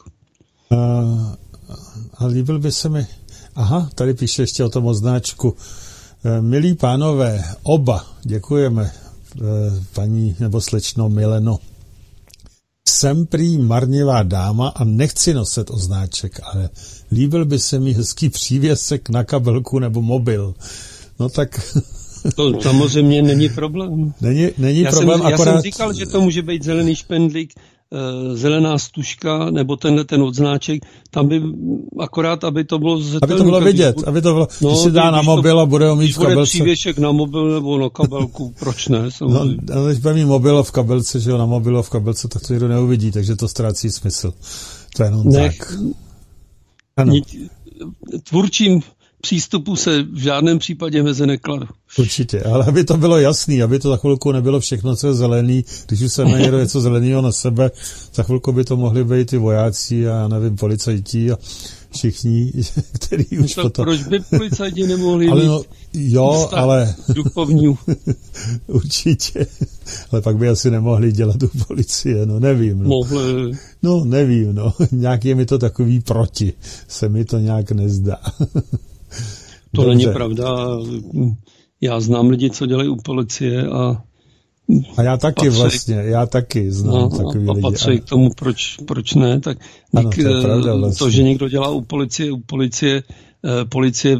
A líbil by se mi... Aha, tady píše ještě o tom odznáčku. Milí pánové, oba, děkujeme, paní nebo slečno Mileno. Jsem prý marnivá dáma a nechci nosit odznáček, ale líbil by se mi hezký přívěsek na kabelku nebo mobil. No tak... To samozřejmě není problém. Není problém, akorát... Já jsem říkal, že to může být zelený špendlík, zelená stužka nebo ten odznáček, tam by akorát, aby to bylo aby to bylo vidět, aby to bylo, když si dá na mobil a bude ho mít v kabelce. Bude přívěšek na mobil nebo na kabelku, proč ne? No, když bude mít mobil v kabelce, že jo, na mobil v kabelce, tak to někdo neuvidí, takže to ztrácí smysl. To je jenom tak. Ano. Tvůrčím přístupu se v žádném případě meze nekladu. Určitě, ale aby to bylo jasný, aby to za chvilku nebylo všechno, co je zelený, když už se někdo něco zeleného na sebe, za chvilku by to mohli být i vojáci a já nevím, policajti a všichni, který už tak potom... proč by policajti nemohli ale mít no, jo, ale... duchovní. Určitě, ale pak by asi nemohli dělat u policie, no nevím. No. Mohli. No nevím, no, nějak je mi to takový proti, se mi to nějak nezdá. To dobře. Není pravda. Já znám lidi, co dělají u policie a já taky já taky znám takový lidi. A patří k tomu, proč ne, tak ano, to je pravda vlastně. To, že někdo dělá u policie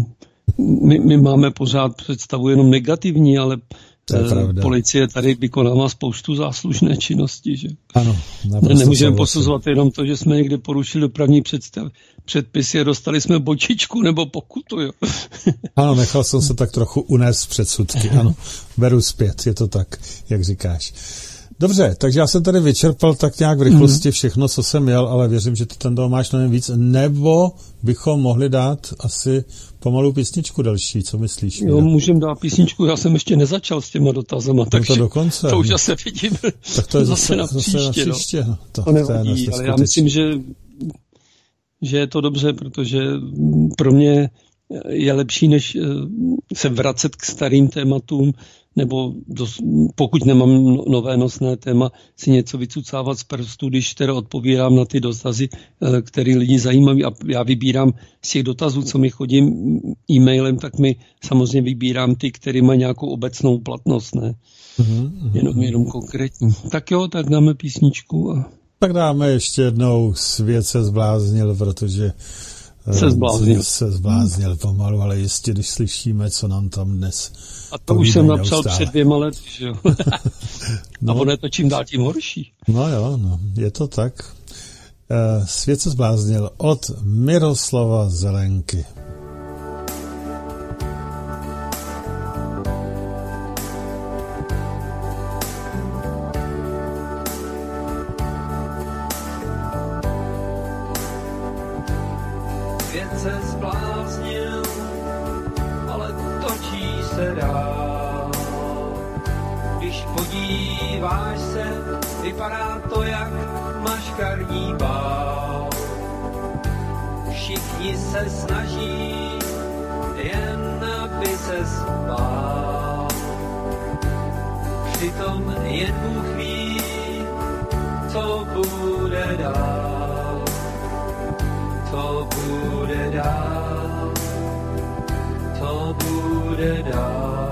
my máme pořád představu jenom negativní, ale policie tady vykonává spoustu záslužné činnosti, že? Ano. Nemůžeme posuzovat jenom to, že jsme někde porušili dopravní předpisy a dostali jsme bočičku nebo pokutu, jo. Ano, nechal jsem se tak trochu unést předsudky, ano. Beru zpět, je to tak, jak říkáš. Dobře, takže já jsem tady vyčerpal tak nějak v rychlosti všechno, co jsem měl, ale věřím, že ty ten toho máš mnohem víc, nebo bychom mohli dát asi pomalou písničku další, co myslíš? Jo, můžeme dát písničku, já jsem ještě nezačal s těma dotazama, takže to dokonce. To už asi vidím. Tak to je zase na příště. No. To nevadí, ale já myslím, že je to dobře, protože pro mě je lepší, než se vracet k starým tématům, nebo pokud nemám nové nosné téma, si něco vycucávat z prstu, když teda odpovídám na ty dotazy, které lidi zajímají a já vybírám z těch dotazů, co mi chodím e-mailem, tak mi samozřejmě vybírám ty, které mají nějakou obecnou platnost, ne? Jenom konkrétní. Tak jo, tak dáme písničku. Tak dáme ještě jednou Svět se zbláznil, protože se zbláznil pomalu, ale jistě, když slyšíme, co nám tam dnes a to už jsem napsal před 2 lety, že jo. No. A ono je to čím dál tím horší. No jo, no, je to tak. Svět se zbláznil od Miroslava Zelenky. Vypadá to jak maškarní bál. Všichni se snaží, jen aby se spál. Přitom jen Bůh ví, co bude dál. Co bude dál. Co bude dál.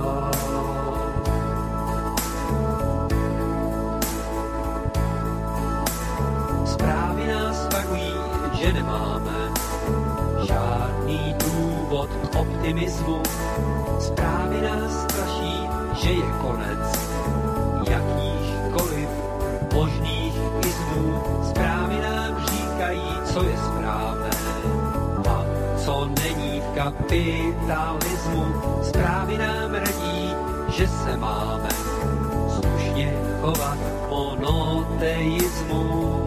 Že nemáme žádný důvod k optimismu. Zprávy nás straší, že je konec jakýchkoliv možných izmů. Zprávy nám říkají, co je správné a co není v kapitalismu. Zprávy nám radí, že se máme slušně chovat k monoteismu.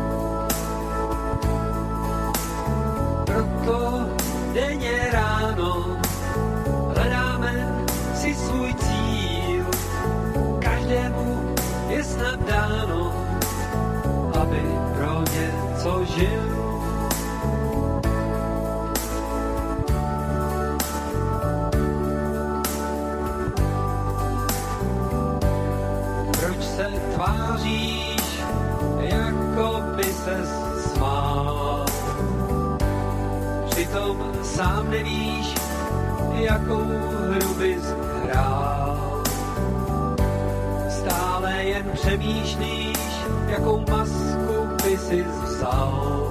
Proto denně ráno hledáme si svůj cíl. Každému je snad dáno, aby pro něco žil. Proč se tváříš, jako by ses smál? Přitom sám nevíš, jakou hru bys hrál. Stále jen přemýšlíš, jakou masku by si vzal.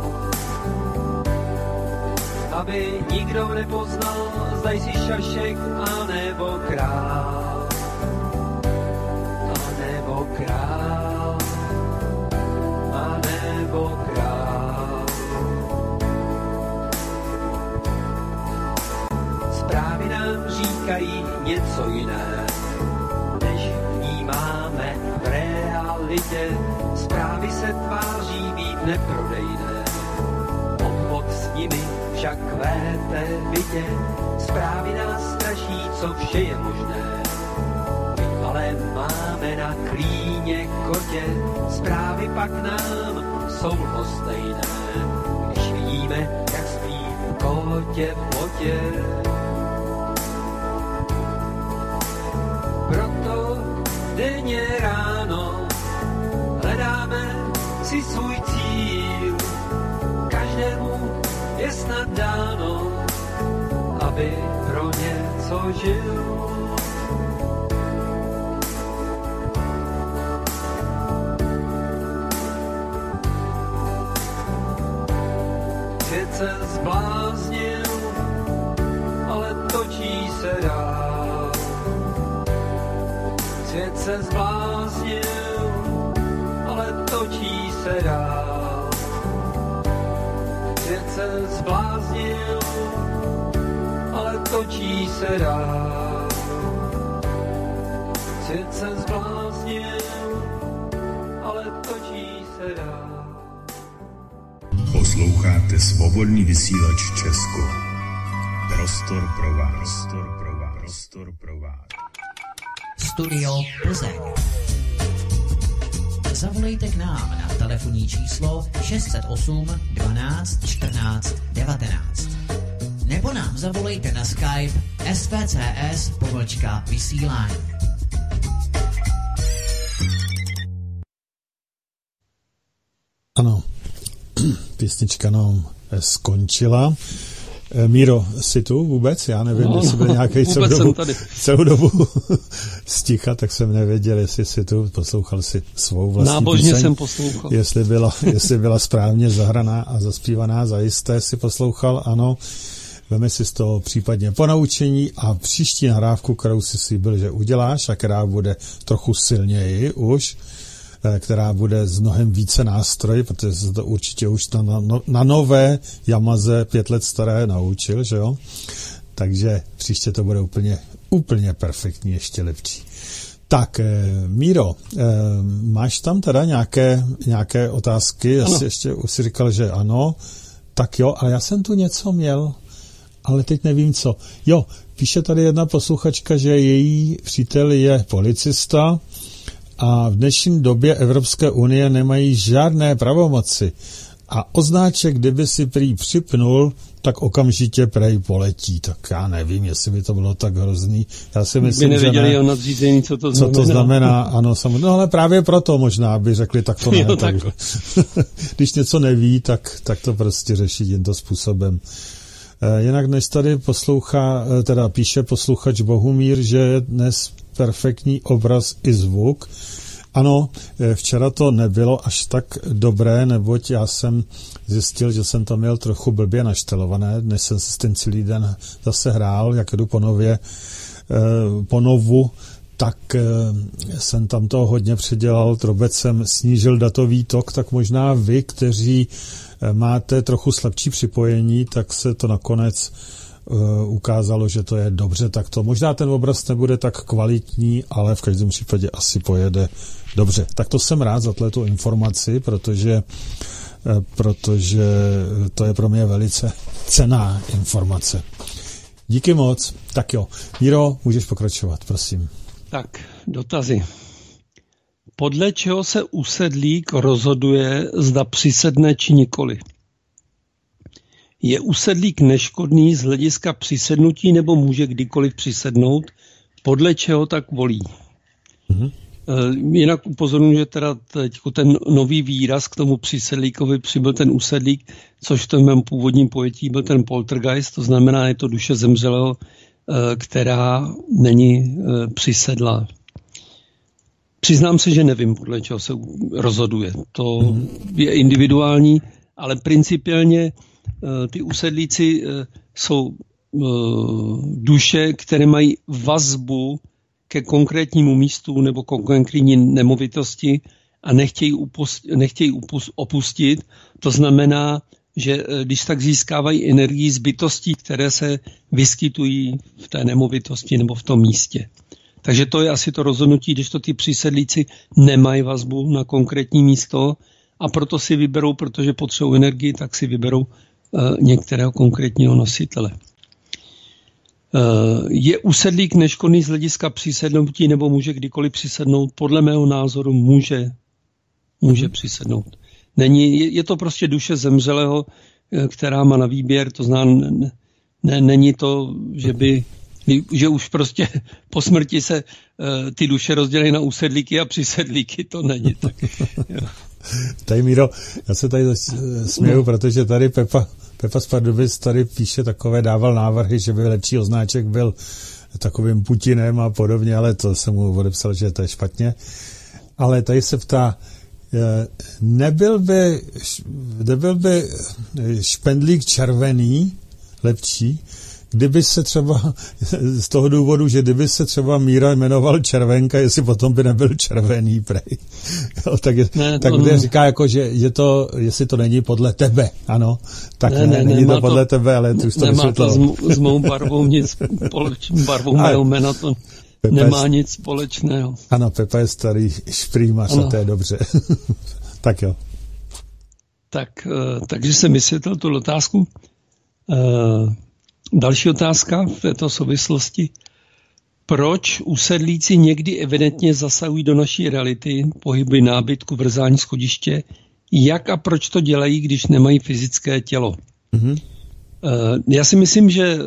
Aby nikdo nepoznal, zda jsi šašek a nebo král. A nebo král. A nebo král. Zprávy nám říkají něco jiné, než vnímáme v realitě. Zprávy se tváří být neprodejné, obchod s nimi však kvete vitě. Zprávy nás straší, co vše je možné, ale máme na klíně kotě. Zprávy pak nám jsou lhostejné, když vidíme, jak spí kotě v botě. Proto denně ráno hledáme si svůj cíl. Každému je snad dáno, aby pro něco žil. Svět se zbláznil, ale točí se dál. Svět se zbláznil, ale točí se dál. Svět se zbláznil, ale točí se dál. Svět se zbláznil, ale točí se dál. Posloucháte Svobodný vysílač Česko. Prostor pro vás. Prostor pro vás. Prostor pro vás. Studio Plzeň. Zavolejte k nám na telefonní číslo 608 12 14 19. Nebo nám zavolejte na Skype svcs_vysílání. Ano, písnička nám skončila. Míro, jsi tu vůbec? Já nevím, jestli byl nějaký celou dobu sticha, tak jsem nevěděl, jestli jsi tu, poslouchal si svou vlastní nábožně píseň. Jsem poslouchal. Jestli byla správně zahraná a zaspívaná, zajisté si poslouchal, ano. Veme si z toho případně ponaučení a příští nahrávku, kterou si slíbil, že uděláš a která bude trochu silněji už, která bude z mnohem více nástroj, protože se to určitě už na nové Yamaze 5 let staré naučil, že jo? Takže příště to bude úplně perfektní, ještě lepší. Tak, Míro, máš tam teda nějaké otázky? Asi ještě už si říkal, že ano. Tak jo, a já jsem tu něco měl, ale teď nevím co. Jo, píše tady jedna posluchačka, že její přítel je policista a v dnešní době Evropské unie nemají žádné pravomoci. A odznáček, kdyby si prý připnul, tak okamžitě prej poletí. Tak já nevím, jestli by to bylo tak hrozný. Já si myslím, by nevěděli že ne. o nadřízení, co to znamená. Co to znamená, ano, samozřejmě. No ale právě proto možná by řekli, tak to ne. Jo, tak. Když něco neví, tak to prostě řeší tímto způsobem. Jinak než tady píše posluchač Bohumír, že je dnes perfektní obraz i zvuk Ano, včera to nebylo až tak dobré, neboť já jsem zjistil, že jsem tam měl trochu blbě naštelované, než jsem si ten celý den zase hrál, jak jdu ponovu, tak jsem tam toho hodně předělal, trobec jsem snížil datový tok, tak možná vy, kteří máte trochu slabší připojení, tak se to nakonec ukázalo, že to je dobře, tak to možná ten obraz nebude tak kvalitní, ale v každém případě asi pojede dobře. Tak to jsem rád za tu informaci, protože to je pro mě velice cenná informace. Díky moc. Tak jo. Míro, můžeš pokračovat, prosím. Tak, dotazy. Podle čeho se usedlík rozhoduje, zda přisedne či nikoli? Je usedlík neškodný z hlediska přisednutí nebo může kdykoliv přisednout? Podle čeho tak volí? Mm-hmm. Jinak upozorňuji, že teda ten nový výraz k tomu přisedlíkovi přibyl ten usedlík, což v tom mém původním pojetí byl ten poltergeist, to znamená, je to duše zemřelého, která není přisedlá. Přiznám se, že nevím, podle čeho se rozhoduje. To je individuální, ale principiálně ty usedlíci jsou duše, které mají vazbu ke konkrétnímu místu nebo konkrétní nemovitosti a nechtějí opustit. To znamená, že když tak získávají energii z bytostí, které se vyskytují v té nemovitosti nebo v tom místě. Takže to je asi to rozhodnutí, když to ty přísedlíci nemají vazbu na konkrétní místo a proto si vyberou, protože potřebují energii, tak si vyberou některého konkrétního nositele. Je usedlík neškodný z hlediska přisednutí nebo může kdykoliv přisednout? Podle mého názoru může přisednout. Je to prostě duše zemřelého, která má na výběr, to znamená, není to, že už prostě po smrti se ty duše rozdělí na usedlíky a přisedlíky, to není tak. Tady, Míro, já se tady směju, protože tady Pepa z Pardubic tady píše dával návrhy, že by lepší označek byl takovým Putinem a podobně, ale to jsem mu odepsal, že to je špatně. Ale tady se ptá, nebyl by špendlík červený lepší, kdyby se třeba, z toho důvodu, že kdyby se třeba Míra jmenoval Červenka, jestli potom by nebyl červený, prej. Jo, tak říká, jako, že to, jestli to není podle tebe, ano, tak není to podle tebe, ale ty už to vysvětlil. Nemá to s mou barvou nic barvou mého jména to nemá nic společného. Ano, Pepa je starý šprýmař a to je dobře. Tak jo. Takže jsem vysvětlil tu otázku. Další otázka v této souvislosti. Proč usedlíci někdy evidentně zasahují do naší reality, pohyby nábytku, vrzání schodiště, jak a proč to dělají, když nemají fyzické tělo? Mm-hmm. Já si myslím, že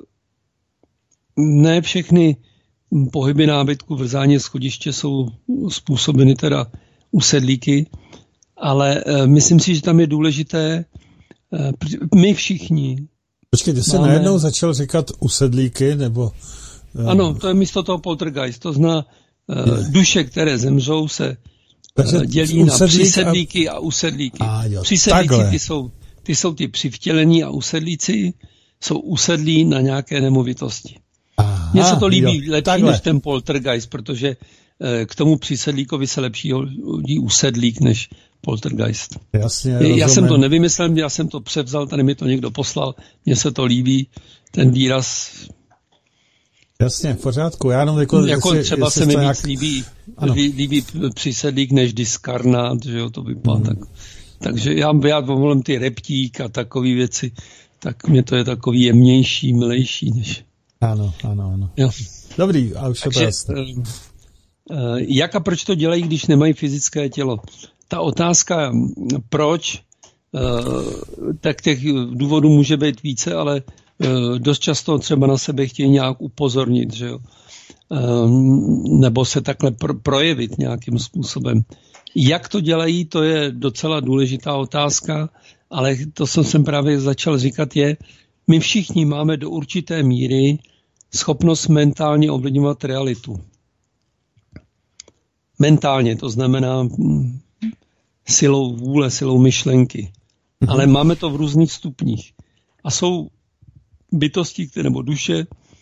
ne všechny pohyby nábytku, vrzání schodiště jsou způsobeny teda usedlíky, ale myslím si, že tam je důležité, my všichni. Počkej, ty jsi najednou začal říkat usedlíky, nebo... Ano, to je místo toho poltergeist, to zná duše, které zemřou, se dělí na přisedlíky a usedlíky. Přisedlíci ty jsou ty přivtělení a usedlíci jsou usedlí na nějaké nemovitosti. Mně se to líbí lepší než ten poltergeist, protože k tomu přisedlíkovi se lepší hodí usedlík než poltergeist. Jasně, já jsem to nevymyslel, já jsem to převzal, tady mi to někdo poslal, mně se to líbí, ten výraz. Jasně, v pořádku. Já jenom jako třeba se mi víc líbí přisedlík než diskarnát, že jo, to vypadá tak. Takže já volím ty reptík a takové věci, tak mě to je takový jemnější, milejší než... Ano. Jo. Dobrý, a už to jasné. Jak a proč to dělají, když nemají fyzické tělo? Ta otázka, proč, tak těch důvodů může být více, ale dost často třeba na sebe chtějí nějak upozornit, že jo? Nebo se takhle projevit nějakým způsobem. Jak to dělají, to je docela důležitá otázka, ale to, co jsem právě začal říkat, je, my všichni máme do určité míry schopnost mentálně ovlivňovat realitu. mentálně, to znamená silou vůle, silou myšlenky. Ale máme to v různých stupních. A jsou bytosti, nebo duše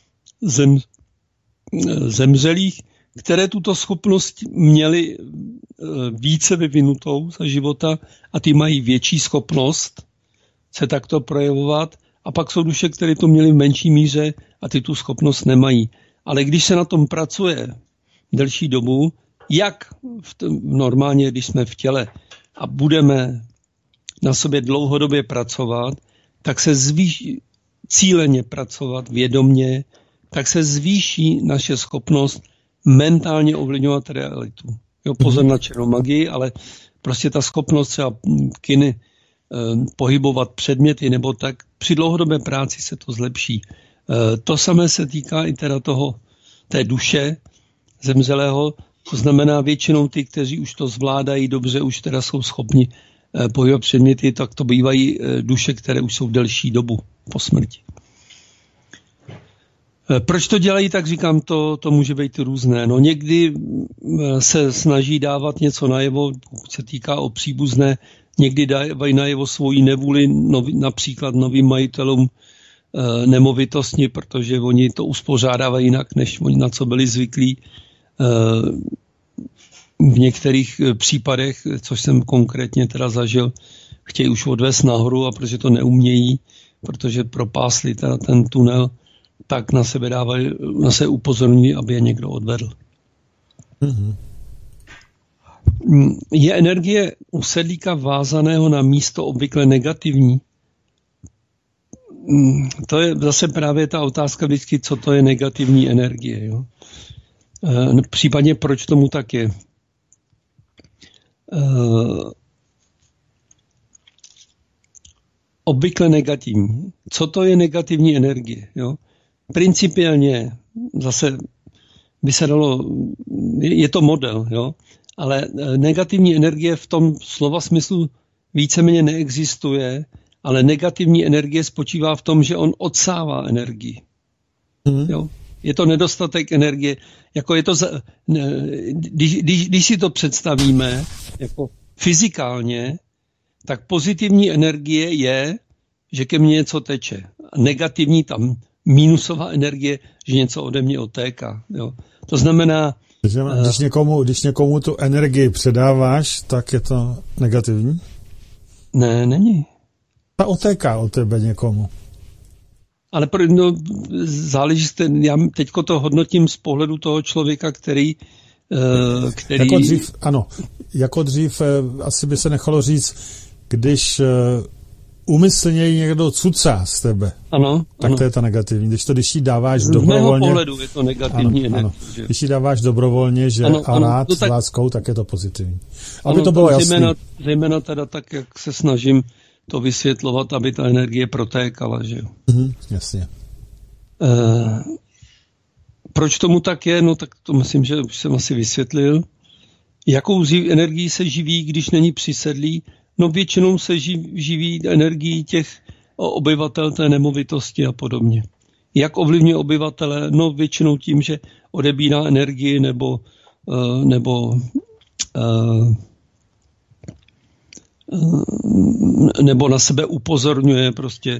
zemřelých, které tuto schopnost měly více vyvinutou za života a ty mají větší schopnost se takto projevovat. A pak jsou duše, které to měly v menší míře a ty tu schopnost nemají. Ale když se na tom pracuje delší dobu, jak normálně, když jsme v těle a budeme na sobě dlouhodobě pracovat, tak se zvýší, cíleně pracovat, vědomně, tak se zvýší naše schopnost mentálně ovlivňovat realitu. Jo, pozor na černou magii, ale prostě ta schopnost třeba kiny pohybovat předměty nebo tak, při dlouhodobé práci se to zlepší. To samé se týká i teda té duše zemřelého, to znamená většinou ty, kteří už to zvládají dobře, už teda jsou schopni pohybovat předměty, tak to bývají duše, které už jsou delší dobu po smrti. Proč to dělají, tak říkám, to může být různé. No někdy se snaží dávat něco najevo, pokud se týká o příbuzné, někdy dávají najevo svoji nevůli například novým majitelům nemovitostní, protože oni to uspořádávají jinak, než oni na co byli zvyklí. V některých případech, což jsem konkrétně teda zažil, chtějí už odvést nahoru a protože to neumějí, protože propásli teda ten tunel, tak na sebe dávají, na sebe upozorňují, aby je někdo odvedl. Mm-hmm. Je energie u sedlíka vázaného na místo obvykle negativní? To je zase právě ta otázka vždycky, co to je negativní energie. Jo? Případně proč tomu tak je. Obvykle negativní. Co to je negativní energie? Jo? Principiálně zase by se dalo, je to model, jo? Ale negativní energie v tom slova smyslu víceméně neexistuje, ale negativní energie spočívá v tom, že on odsává energii. Jo? Je to nedostatek energie. Jako je to když si to představíme jako fyzikálně, tak pozitivní energie je, že ke mně něco teče. A negativní tam minusová energie, že něco ode mě otéká. Jo? To znamená... Když někomu tu energii předáváš, tak je to negativní? Ne, není. Ta otéká od tebe někomu. Ale záleží, já teďko to hodnotím z pohledu toho člověka, který... Jako dřív, ano. Jako dřív asi by se nechalo říct, když úmyslně někdo cucá z tebe, ano, tak to je ta negativní. Když ji dáváš dobrovolně... Z mého pohledu je to negativní energie. Když ji dáváš dobrovolně, že a rád s láskou, tak je to pozitivní. Aby to bylo jasné. Zejména teda tak, jak se snažím to vysvětlovat, aby ta energie protékala, že jo. Jasně. Proč tomu tak je? No tak to myslím, že už jsem asi vysvětlil. Jakou energií se živí, když není přisedlý? No většinou se živí energií těch obyvatel té nemovitosti a podobně. Jak ovlivňuje obyvatele? No většinou tím, že odebírá energii nebo na sebe upozorňuje prostě.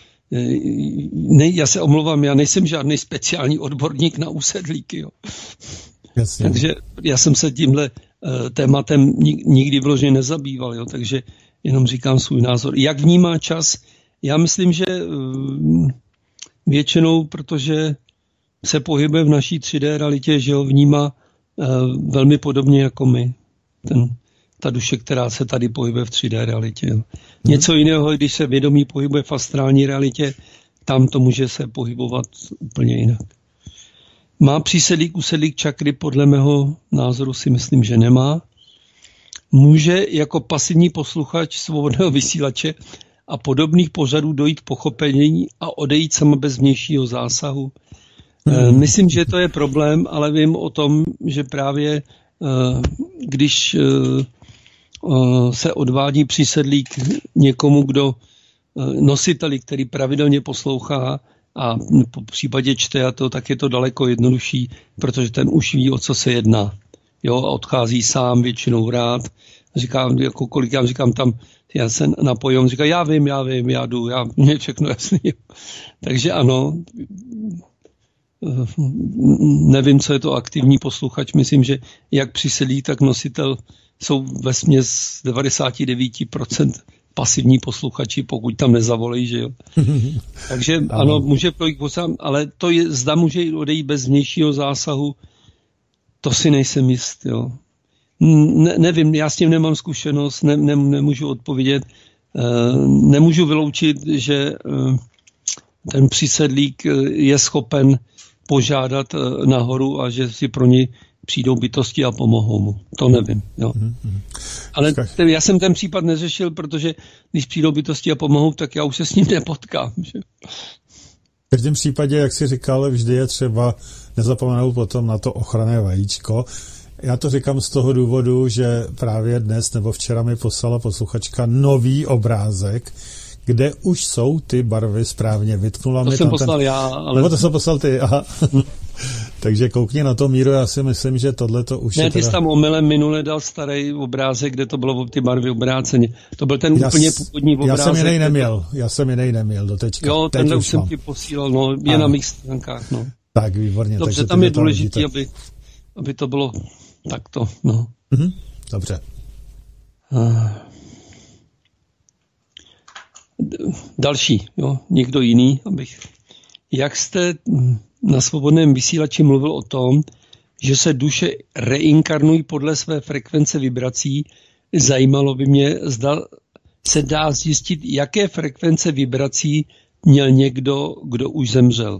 Já se omlouvám, já nejsem žádný speciální odborník na úsedlíky. Jo. Jasně. Takže já jsem se tímhle tématem nikdy vložně nezabýval, jo, takže jenom říkám svůj názor. Jak vnímá čas? Já myslím, že většinou, protože se pohybuje v naší 3D realitě, že ho vnímá velmi podobně jako my. Ta duše, která se tady pohybuje v 3D realitě. Jo. Něco jiného, když se vědomí pohybuje v astrální realitě, tam to může se pohybovat úplně jinak. Má přísedlík, úsedlík čakry? Podle mého názoru si myslím, že nemá. Může jako pasivní posluchač svobodného vysílače a podobných pořadů dojít k pochopení a odejít sama bez vnějšího zásahu? Myslím, že to je problém, ale vím o tom, že právě když se odvádí přísedlík někomu, kdo nositeli, který pravidelně poslouchá a po případě čte a to, tak je to daleko jednodušší, protože ten už ví, o co se jedná. jo, a odchází sám většinou rád. Říkám, jako kolikrát říkám tam, já se napojím, říká, já vím, já jdu, mě všechno jasný. Takže ano, nevím, co je to aktivní posluchač, myslím, že jak přisedlík, tak nositel jsou vesměs 99% pasivní posluchači, pokud tam nezavolejí, že jo. Takže ano, může projít posám, ale to je, zda může odejít bez vnějšího zásahu, to si nejsem jist, jo. Nevím, já s tím nemám zkušenost, nemůžu odpovědět, nemůžu vyloučit, že ten přisedlík je schopen požádat nahoru a že si pro něj přijdou bytosti a pomohou mu. To nevím. Jo. Ale já jsem ten případ neřešil, protože když přijdou bytosti a pomohou, tak já už se s ním nepotkám. Že? V každém případě, jak jsi říkal, vždy je třeba nezapomenout potom na to ochranné vajíčko. Já to říkám z toho důvodu, že právě dnes nebo včera mi poslala posluchačka nový obrázek, kde už jsou ty barvy správně. Vytknula to mi jsem tam poslal já, ale... Nebo to jsem poslal ty, aha. Takže koukni na to, Míro, já si myslím, že tohleto už ne, je ty jsi tam omylem minule dal starý obrázek, kde to bylo ty barvy obráceně. To byl ten úplně původní obrázek. Já jsem jiný neměl do teďka. Jo, tenhle už jsem ti posílal, no, je na mých stránkách, no. Tak, výborně. Dobře, tam je důležité, aby to bylo takto, no. Dobře. Další, jo, někdo jiný, Jak jste na Svobodném vysílači mluvil o tom, že se duše reinkarnují podle své frekvence vibrací, zajímalo by mě, zda se dá zjistit, jaké frekvence vibrací měl někdo, kdo už zemřel.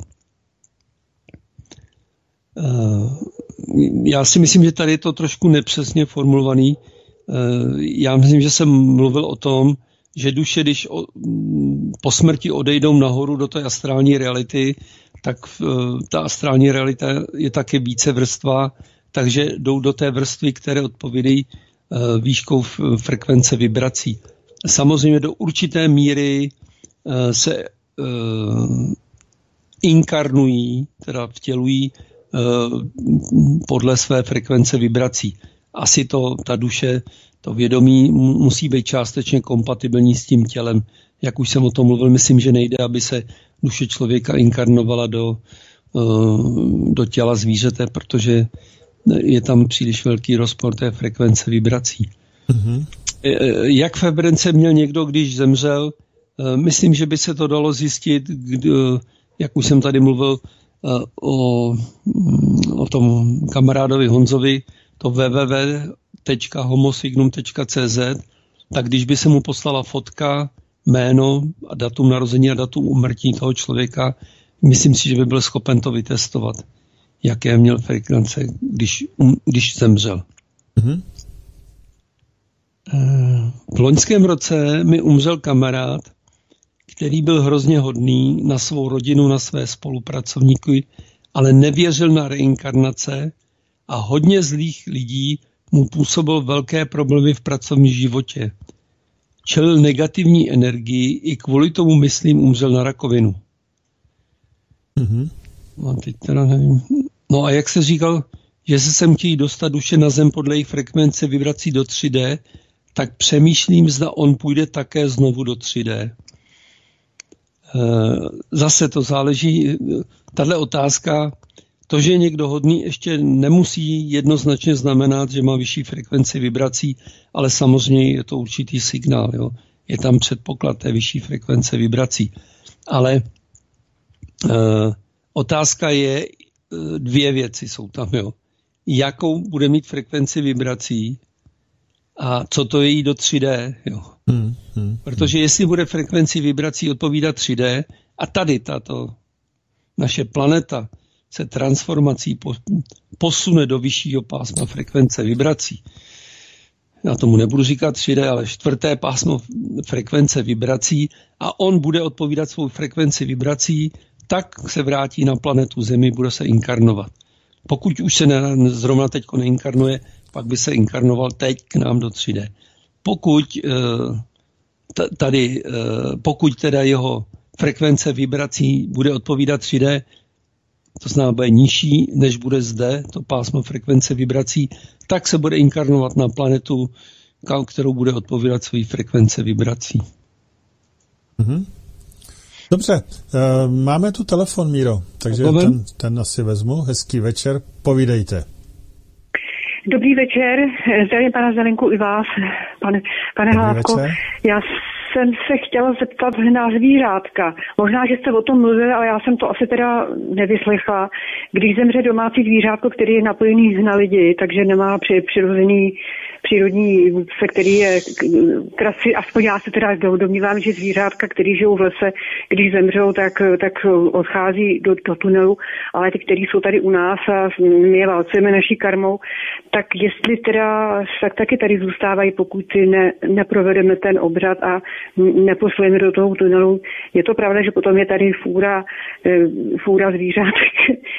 Já si myslím, že tady je to trošku nepřesně formulovaný. Já myslím, že jsem mluvil o tom, že duše, když po smrti odejdou nahoru do té astrální reality, tak ta astrální realita je také více vrstva, takže jdou do té vrstvy, které odpovídají výškou frekvence vibrací. Samozřejmě do určité míry se inkarnují, teda vtělují podle své frekvence vibrací. Asi ta duše, to vědomí musí být částečně kompatibilní s tím tělem. Jak už jsem o tom mluvil, myslím, že nejde, aby se duše člověka inkarnovala do těla zvířete, protože je tam příliš velký rozpor té frekvence vibrací. Jak frekvence měl někdo, když zemřel? Myslím, že by se to dalo zjistit, jak už jsem tady mluvil o tom kamarádovi Honzovi, to www.homosignum.cz, tak když by se mu poslala fotka, jméno a datum narození a datum úmrtí toho člověka, myslím si, že by byl schopen to vytestovat, jaké měl frekvence, když zemřel. V loňském roce mi umřel kamarád, který byl hrozně hodný na svou rodinu, na své spolupracovníky, ale nevěřil na reinkarnace a hodně zlých lidí mu působil velké problémy v pracovním životě. Čelil negativní energii i kvůli tomu, myslím, umřel na rakovinu. No, teď teda nevím. No a jak se říkal, že se sem chtějí dostat duše na zem podle jejich frekvence vibrací do 3D, tak přemýšlím, zda on půjde také znovu do 3D. Zase to záleží, tahle otázka, to, že je někdo hodný, ještě nemusí jednoznačně znamenat, že má vyšší frekvenci vibrací, ale samozřejmě je to určitý signál. Jo. Je tam předpoklad té vyšší frekvence vibrací. Ale otázka je, dvě věci jsou tam. Jo. Jakou bude mít frekvenci vibrací a co to je jí do 3D. Jo. Protože jestli bude frekvenci vibrací odpovídat 3D a tady tato naše planeta se transformací posune do vyššího pásma frekvence vibrací. Já tomu nebudu říkat 3D, ale 4. pásmo frekvence vibrací a on bude odpovídat svou frekvenci vibrací, tak se vrátí na planetu Zemi, bude se inkarnovat. Pokud už se zrovna teď neinkarnuje, pak by se inkarnoval teď k nám do 3D. Pokud teda jeho frekvence vibrací bude odpovídat 3D, to znamená bude nižší, než bude zde, to pásmo frekvence vibrací, tak se bude inkarnovat na planetu, kterou bude odpovídat svojí frekvence vibrací. Mhm. Dobře, máme tu telefon, Míro, takže ten asi vezmu. Hezký večer, povídejte. Dobrý večer, zdravím pana Zelenku i vás, pane Hlávko. Já jsem se chtěla zeptat na zvířátka. Možná, že jste o tom mluvil, ale já jsem to asi teda nevyslechla. Když zemře domácí zvířátko, který je napojený na lidi, takže nemá přirozený přírodní, se který je krasy, aspoň já se teda domnívám, že zvířátka, který žijou v lese, když zemřou, tak odchází do tunelu, ale ty, kteří jsou tady u nás a my je válcujeme naší karmou, tak jestli teda tak taky tady zůstávají, pokud neprovedeme ten obřad a neposlujeme do toho tunelu. Je to pravda, že potom je tady fůra zvířátek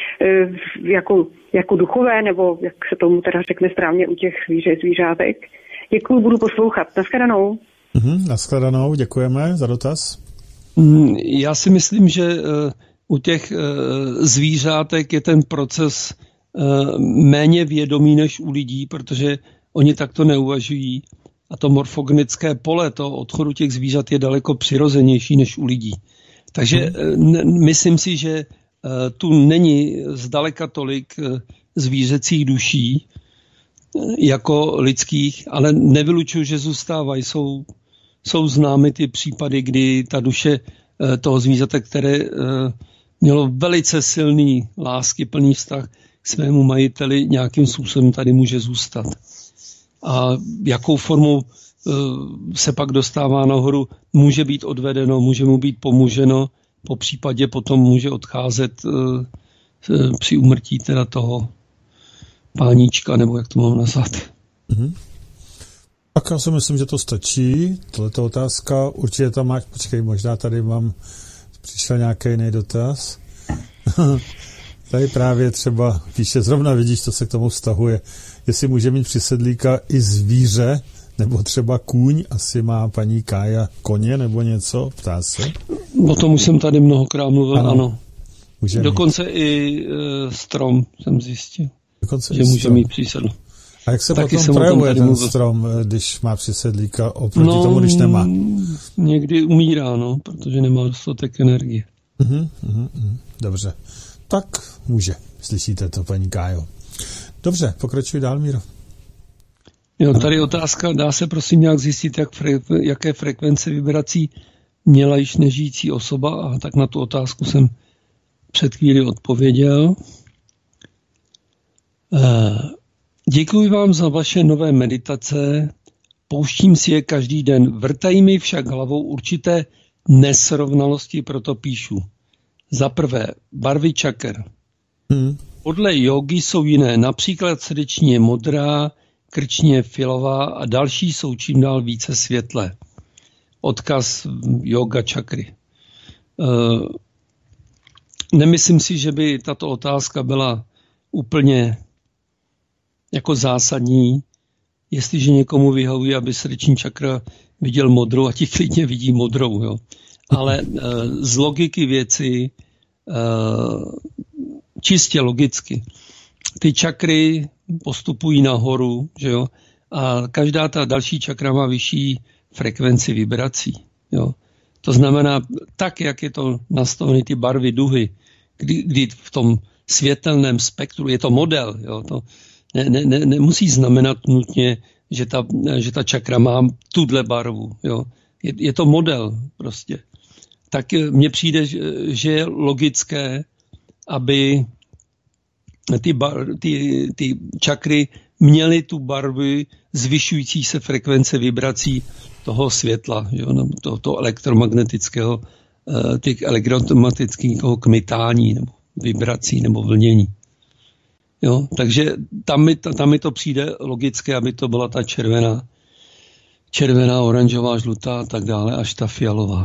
jako duchové, nebo jak se tomu teda řekne správně u těch zvířátek. Děkuju, budu poslouchat. Nashledanou. Nashledanou, děkujeme za dotaz. Já si myslím, že u těch zvířátek je ten proces méně vědomý než u lidí, protože oni takto neuvažují. A to morfogenické pole, to odchodu těch zvířat je daleko přirozenější než u lidí. Takže myslím si, že tu není zdaleka tolik zvířecích duší jako lidských, ale nevylučuju, že zůstávají. Jsou známy ty případy, kdy ta duše toho zvířete, které mělo velice silný láskyplný vztah k svému majiteli, nějakým způsobem tady může zůstat. A jakou formou se pak dostává nahoru, může být odvedeno, může mu být pomoženo, po případě potom může odcházet při úmrtí teda toho páníčka, nebo jak to mám nazvat. Tak já si myslím, že to stačí. Tohleto otázka, určitě tam máš, počkej, možná tady přišel nějaký jiný dotaz. Tady právě třeba píše, zrovna vidíš, to se k tomu vztahuje, jestli může mít přisedlíka i zvíře, nebo třeba kůň, asi má paní Kája koně nebo něco, ptá se. O tom už jsem tady mnohokrát mluvil, ano. Dokonce mít. I strom jsem zjistil, dokonce že může mít přísedl. A jak se taky potom projevuje ten strom, když má přisedlíka oproti tomu, když nemá? Někdy umírá, protože nemá dostatek energie. Dobře. Tak může. Slyšíte to, paní Kájo. Dobře, pokračuj dál, Míro. Jo, tady otázka, dá se prosím nějak zjistit, jaké frekvence vibrací měla již nežijící osoba, a tak na tu otázku jsem před chvíli odpověděl. Děkuji vám za vaše nové meditace, pouštím si je každý den, vrtají mi však hlavou určité nesrovnalosti, proto píšu. Za prvé, barvy čaker. Podle jógy jsou jiné, například srdeční je modrá, krční je fialová a další jsou čím dál více světlé. Odkaz yoga čakry. Nemyslím si, že by tato otázka byla úplně jako zásadní, jestliže někomu vyhovuje, aby srdeční čakra viděl modrou, a ti klidně vidí modrou. Jo. Ale z logiky věci, čistě logicky, ty čakry postupují nahoru, že jo, a každá ta další čakra má vyšší frekvenci vibrací. Jo. To znamená, tak, jak je to nastavené, ty barvy duhy, kdy v tom světelném spektru, je to model, jo, to nemusí znamenat nutně, že ta čakra má tuhle barvu. Jo. Je to model prostě. Tak mně přijde, že je logické, aby ty čakry měly tu barvu zvyšující se frekvence vibrací toho světla, jo, toho elektromagnetického, těch elektromagnetického kmitání, nebo vibrací, nebo vlnění. Jo, takže tam mi to přijde logické, aby to byla ta červená, oranžová, žlutá a tak dále, až ta fialová.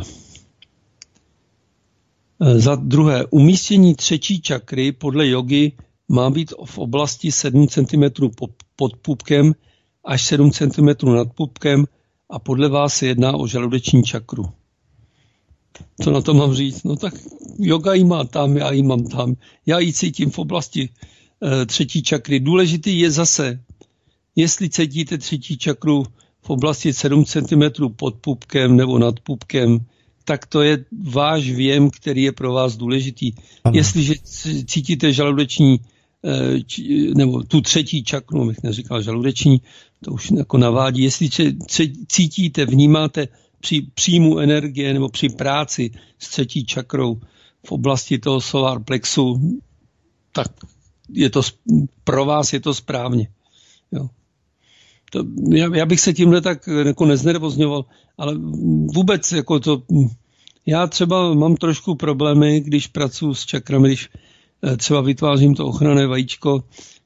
Za druhé, umístění třetí čakry podle jogy má být v oblasti 7 cm pod pupkem až 7 cm nad pupkem a podle vás se jedná o žaludeční čakru. Co na to mám říct? No tak yoga jí má tam, já jí mám tam. Já ji cítím v oblasti třetí čakry. Důležitý je zase, jestli cítíte třetí čakru v oblasti 7 cm pod pupkem nebo nad pupkem, tak to je váš věm, který je pro vás důležitý. Ano. Jestliže cítíte žaludeční, nebo tu třetí čakru, bych neříkal žaludeční, to už jako navádí, jestli cítíte, vnímáte při příjmu energie nebo při práci s třetí čakrou v oblasti toho solar plexu, tak je to, pro vás je to správně. Jo. Já bych se tímhle tak jako neznervozňoval, ale vůbec jako to, já třeba mám trošku problémy, když pracuji s čakrami, když třeba vytvářím to ochranné vajíčko,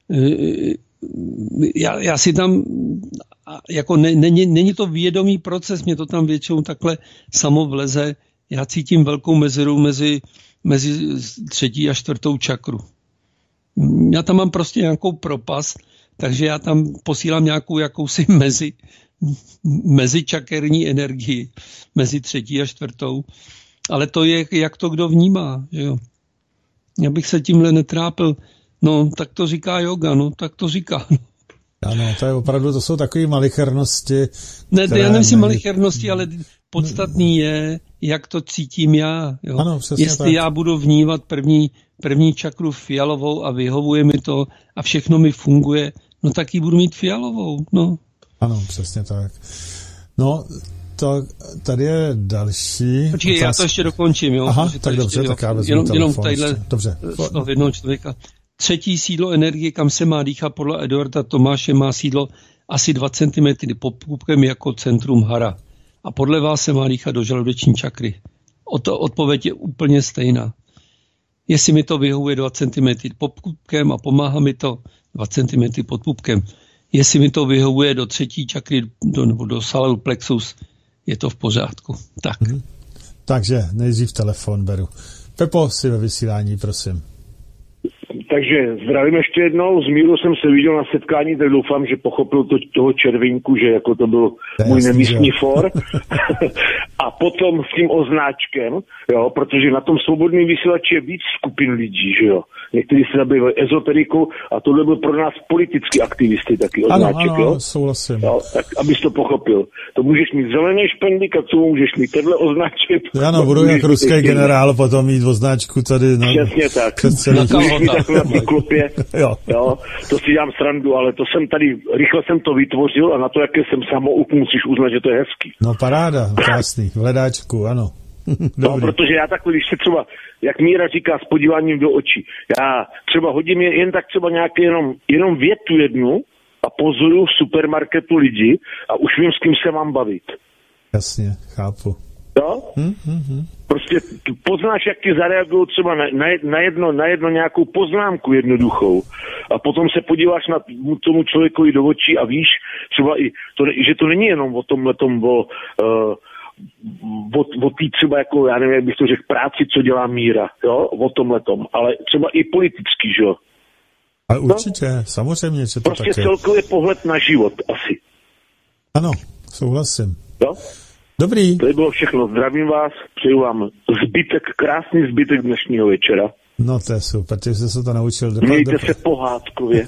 já si tam, jako není to vědomý proces, mě to tam většinou takhle samo vleze, já cítím velkou mezeru mezi třetí a čtvrtou čakru. Já tam mám prostě nějakou propast, takže já tam posílám nějakou jakousi mezičakerní energii mezi třetí a čtvrtou, ale to je, jak to kdo vnímá, že jo. Já bych se tímhle netrápil, no tak to říká yoga, no tak to říká. No. Ano, to je opravdu, to jsou takové malichernosti. Ne, já nemyslím malichernosti, ale podstatný je, jak to cítím já. Jo? Ano, přesně jestli tak. Já budu vnímat první čakru fialovou a vyhovuje mi to a všechno mi funguje, no tak ji budu mít fialovou, no. Ano, přesně tak. No, to tady je další. Počkej, já to ještě dokončím, jo. Aha, tak dobře, tak já vezmu jenom tadyhle dobře. Z jednoho člověka. Třetí sídlo energie, kam se má dýchat, podle Eduarda Tomáše má sídlo asi 2 cm pod pupkem jako centrum hara. A podle vás se má dýchat do žaludeční čakry. Odpověď je úplně stejná. Jestli mi to vyhovuje 2 cm pod pupkem a pomáhá mi to 2 cm pod pupkem. Jestli mi to vyhovuje do třetí čakry nebo do solar plexus, je to v pořádku. Tak. Takže nejdřív telefon beru. Pepo, si ve vysílání, prosím. Takže zdravím ještě jednou, s Mírou jsem se viděl na setkání, tak doufám, že pochopil toho červínku, že jako to byl můj nemístní for. A potom s tím označkem, jo, protože na tom svobodném vysílači je víc skupin lidí, že jo. Někteří se zabývají ezoterikou a tohle byl pro nás politický aktivisty taky označek, ano, jo. Souhlasím. Jo, tak abys to pochopil. To můžeš mít zelený špendlík a co můžeš mít tenhle označek. Ano, budu jak ruský generál potom mít označku tady. Přesně tak. Můžeš mít takhle na klopě. Jo, to si dělám srandu, ale to jsem tady, rychle jsem to vytvořil a na to, jaké jsem samouk, musíš uznat, že to je hezký. No paráda, krásný, v hledáčku, ano. No, protože já takhle, když si třeba, jak Míra říká, s podíváním do očí, já třeba hodím jen tak třeba nějaké jenom větu jednu a pozoruju v supermarketu lidi a už vím, s kým se mám bavit. Jasně, chápu. Jo? Prostě poznáš, jak ti zareagují třeba na jedno nějakou poznámku jednoduchou a potom se podíváš na tomu člověkovi do očí a víš třeba i to, že to není jenom o tomhletom o té třeba jako, já nevím, jak bych to řekl, práci, co dělá Míra, jo, o tomhletom, ale třeba i politický, že jo. Ale určitě, samozřejmě, že to prostě také. celkově pohled na život, asi. Ano, souhlasím. Jo? Dobrý. To bylo všechno, zdravím vás, přeju vám krásný zbytek dnešního večera. No to je super, ty jsi se to naučil. Mějte se pohádkově.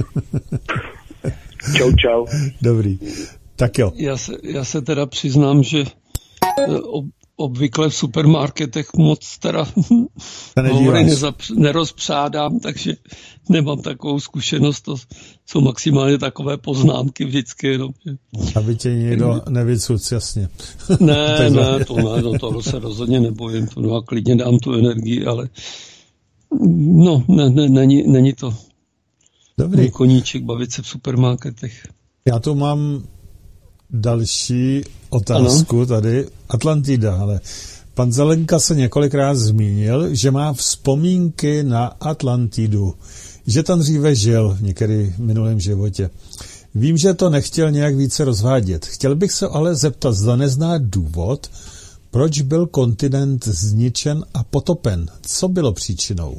Čau. Dobrý. Tak jo. Já se teda přiznám, že obvykle v supermarketech moc teda hovory nerozpřádám, takže nemám takovou zkušenost, to jsou maximálně takové poznámky vždycky. No. Aby tě někdo nevycuc, jasně. Ne, toho se rozhodně nebojím, to a klidně dám tu energii, ale no, není to dobrý koníček bavit se v supermarketech. Já tu mám další otázku tady. Atlantida, ale pan Zelenka se několikrát zmínil, že má vzpomínky na Atlantidu, že tam dříve žil někdy v minulém životě. Vím, že to nechtěl nějak více rozvádět. Chtěl bych se ale zeptat, zda nezná důvod, proč byl kontinent zničen a potopen. Co bylo příčinou?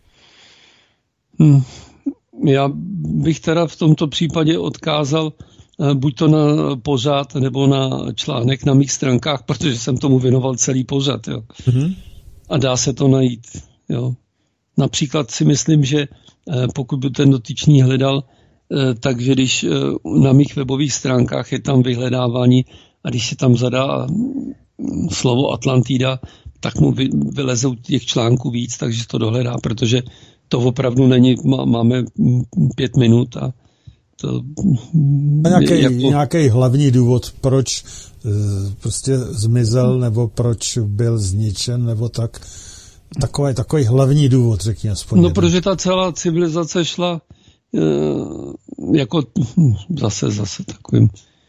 Já bych teda v tomto případě odkázal buď to na pořad, nebo na článek na mých stránkách, protože jsem tomu věnoval celý pořad. Jo. A dá se to najít. Jo. Například si myslím, že pokud by ten dotyčný hledal, takže když na mých webových stránkách je tam vyhledávání a když se tam zadá slovo Atlantida, tak mu vylezou těch článků víc, takže to dohledá, protože to opravdu není, máme 5 minut a to... Nějaký hlavní důvod, proč prostě zmizel, nebo proč byl zničen, nebo tak, takový hlavní důvod, řekni aspoň. No, protože ta celá civilizace šla jako zase takovým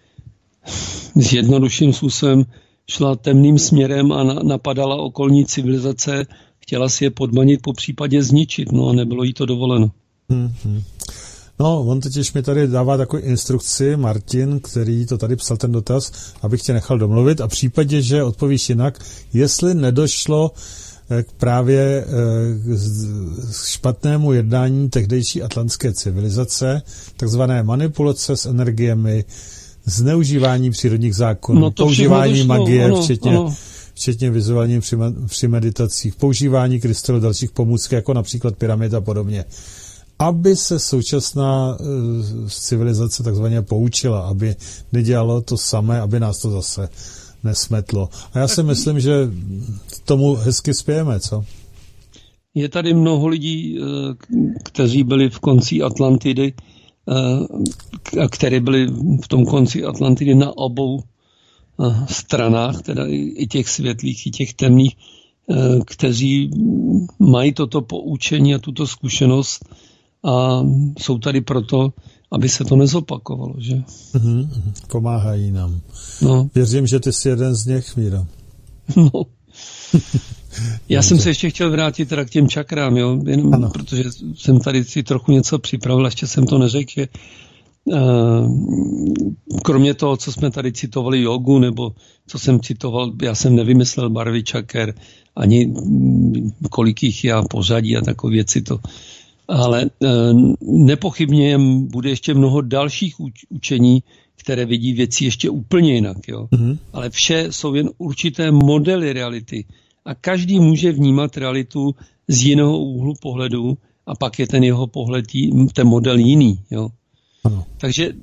zjednodušším způsobem šla temným směrem a napadala okolní civilizace, chtěla si je podmanit, po případě zničit, no a nebylo jí to dovoleno. No, on totiž mi tady dává takovou instrukci, Martin, který to tady psal ten dotaz, abych tě nechal domluvit a v případě, že odpovíš jinak, jestli nedošlo právě k špatnému jednání tehdejší atlantské civilizace, takzvané manipulace s energiemi, zneužívání přírodních zákonů, používání magie, včetně vizuální při meditacích, používání krystalu dalších pomůcek, jako například pyramid a podobně. Aby se současná civilizace takzvaně poučila, aby nedělalo to samé, aby nás to zase nesmetlo. A já si myslím, že tomu hezky spějeme, co? Je tady mnoho lidí, kteří byli v konci Atlantidy, a které byli v tom konci Atlantidy na obou stranách, teda i těch světlých, i těch temných, kteří mají toto poučení a tuto zkušenost a jsou tady proto, aby se to nezopakovalo, že? Pomáhají nám. No. Věřím, že ty jsi jeden z nich, Míra. No. Já jsem se ještě chtěl vrátit teda k těm čakrám, jo? Jenom protože jsem tady si trochu něco připravil, ještě jsem to neřekl, že kromě toho, co jsme tady citovali jogu, nebo co jsem citoval, já jsem nevymyslel barvy čaker, ani kolik jich já pořadí a takové věci to. Ale nepochybně bude ještě mnoho dalších učení, které vidí věci ještě úplně jinak. Jo? Ale vše jsou jen určité modely reality. A každý může vnímat realitu z jiného úhlu pohledu a pak je ten jeho pohled, ten model jiný. Jo? Takže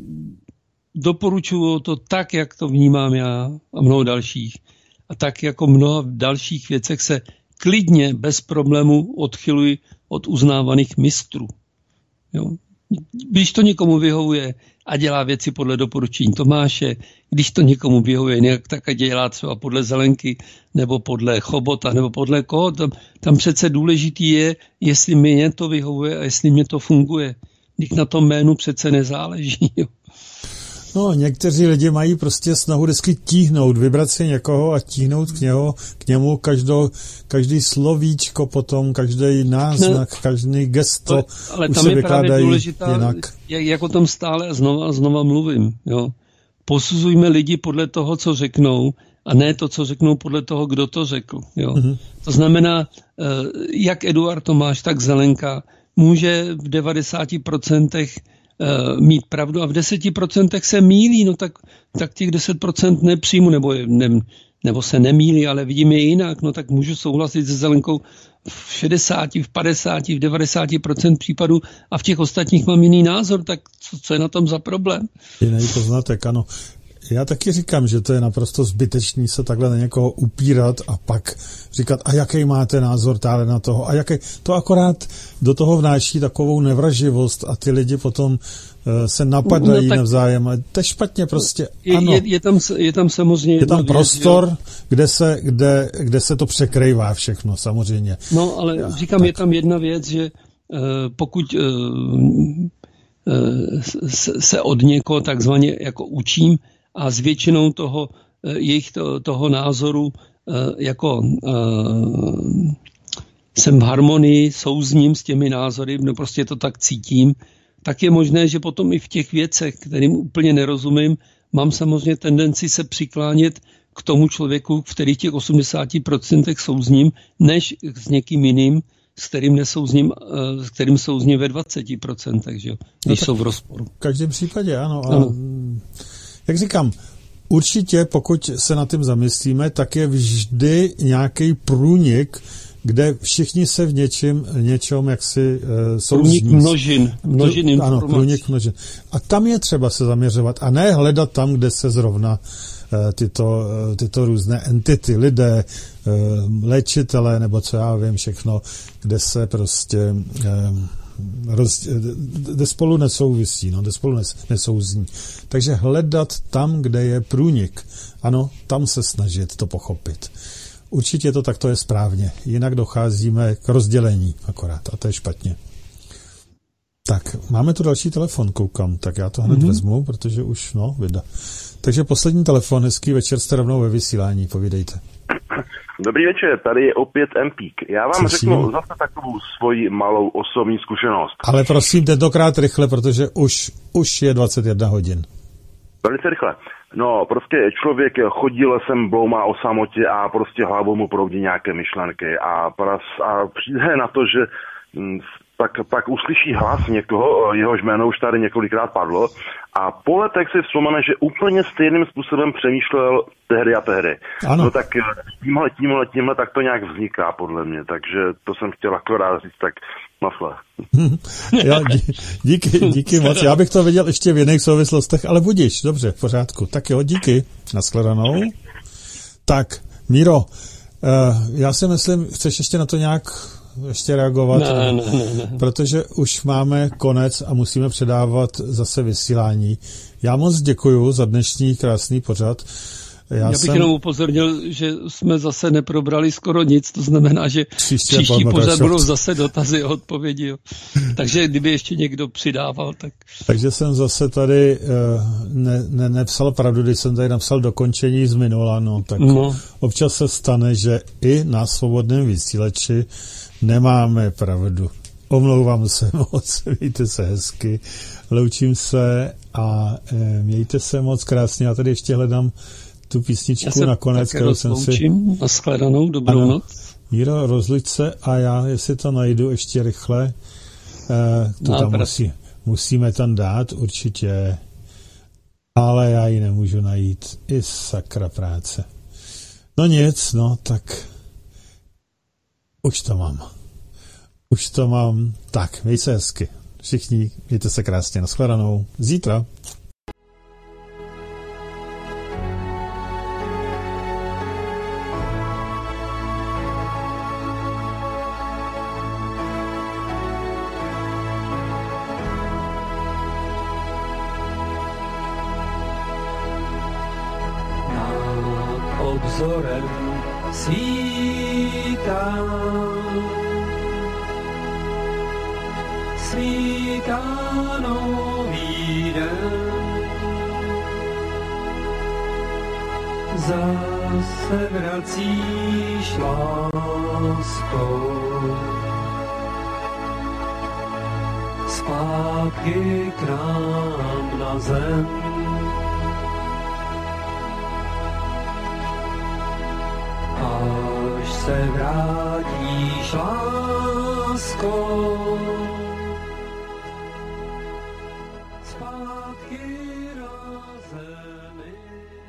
doporučuji to tak, jak to vnímám já a mnoho dalších. A tak jako mnoha dalších věcech se klidně, bez problému odchyluji od uznávaných mistrů. Jo? Když to někomu vyhovuje a dělá věci podle doporučení Tomáše, když to někomu vyhovuje nějak, tak a dělá třeba podle Zelenky, nebo podle Chobota, nebo podle koho, tam přece důležitý je, jestli mě to vyhovuje a jestli mě to funguje. Když na tom jménu přece nezáleží. Jo. No, někteří lidi mají prostě snahu vždycky tíhnout, vybrat si někoho a tíhnout k němu každý slovíčko potom, každý náznak, každý gesto, ale už tam se je vykládají důležitá, jinak. Jak o tom stále a znova mluvím. Jo. Posuzujme lidi podle toho, co řeknou, a ne to, co řeknou podle toho, kdo to řekl. Jo. To znamená, jak Eduard Tomáš, tak Zelenka může v 90% mít pravdu a v 10% se mýlí, no tak těch 10% nepřijmu, nebo se nemýlí, ale vidím je jinak, no tak můžu souhlasit se Zelenkou v 60, v 50, v 90% případů a v těch ostatních mám jiný názor, tak co je na tom za problém? Jiný poznatek, ano. Já taky říkám, že to je naprosto zbytečný se takhle na někoho upírat a pak říkat, a jaký máte názor tále na toho, a jaký, to akorát do toho vnáší takovou nevraživost a ty lidi potom se napadají navzájem. A to je špatně prostě, ano. Je tam samozřejmě... Je tam prostor, kde se to překrývá všechno, samozřejmě. No, ale říkám, je tam jedna věc, že pokud se od někoho takzvaně jako učím, a s většinou toho názoru jako jsem v harmonii, souzním s těmi názory, no prostě to tak cítím, tak je možné, že potom i v těch věcech, kterým úplně nerozumím, mám samozřejmě tendenci se přiklánět k tomu člověku, který v těch 80% souzním, než s někým jiným, s kterým souzní ve 20%, takže když jsou v rozporu. V každém případě, ano. A jak říkám, určitě, pokud se nad tím zamyslíme, tak je vždy nějaký průnik, kde všichni se v něčem jaksi souzní. Průnik množin informací. Ano, průnik množin. A tam je třeba se zaměřovat a ne hledat tam, kde se zrovna tyto různé entity, lidé, léčitelé, nebo co já vím, všechno, kde se prostě kde spolu nesouvisí, kde spolu nesouzní. Takže hledat tam, kde je průnik. Ano, tam se snažit to pochopit. Určitě to takto je správně. Jinak docházíme k rozdělení akorát a to je špatně. Tak, máme tu další telefon, koukám, tak já to hned vezmu, protože už, vida. Takže poslední telefon, hezký večer, jste rovnou ve vysílání, povídejte. Dobrý večer, tady je opět Empík. Já vám řeknu zase takovou svoji malou osobní zkušenost. Ale prosím, tentokrát rychle, protože už je 21 hodin. Velice rychle. No, prostě člověk chodí lesem, bloumá o samotě a prostě hlavou mu proudí nějaké myšlenky a přijde na to, že pak uslyší hlas někoho, jehož jméno už tady několikrát padlo a po letech si vzpomene, že úplně stejným způsobem přemýšlel tehdy a tehdy. Ano. No tak tímhle tak to nějak vzniká podle mě, takže to jsem chtěl akorát říct, tak masle. Díky moc, já bych to viděl ještě v jiných souvislostech, ale budiš, dobře, v pořádku. Tak jo, díky, nashledanou. Tak, Míro, já si myslím, chceš ještě na to nějak reagovat? Ne. Protože už máme konec a musíme předávat zase vysílání. Já moc děkuju za dnešní krásný pořad. Já bych jenom upozornil, že jsme zase neprobrali skoro nic, to znamená, že příští pořad budou zase dotazy a odpovědi. Jo. Takže kdyby ještě někdo přidával, tak... Takže jsem zase tady nepsal pravdu, když jsem tady napsal dokončení z minula, tak občas se stane, že i na svobodném vysílači nemáme pravdu. Omlouvám se moc, mějte se hezky, loučím se a mějte se moc krásně. Já tady ještě hledám tu písničku nakonec, kterou jsem si... Nashledanou, dobrou noc. Míro, rozluč se a já, jestli to najdu ještě rychle, to tam musíme tam dát určitě, ale já ji nemůžu najít. I sakra práce. No nic, tak už to mám. Tak, měj se hezky. Všichni, mějte se krásně, nashledanou. Zítra. Obzorem svítá nový den, zase vracíš láskou zpátky k nám na zem. Až se vrátíš láskou zpátky na zemi.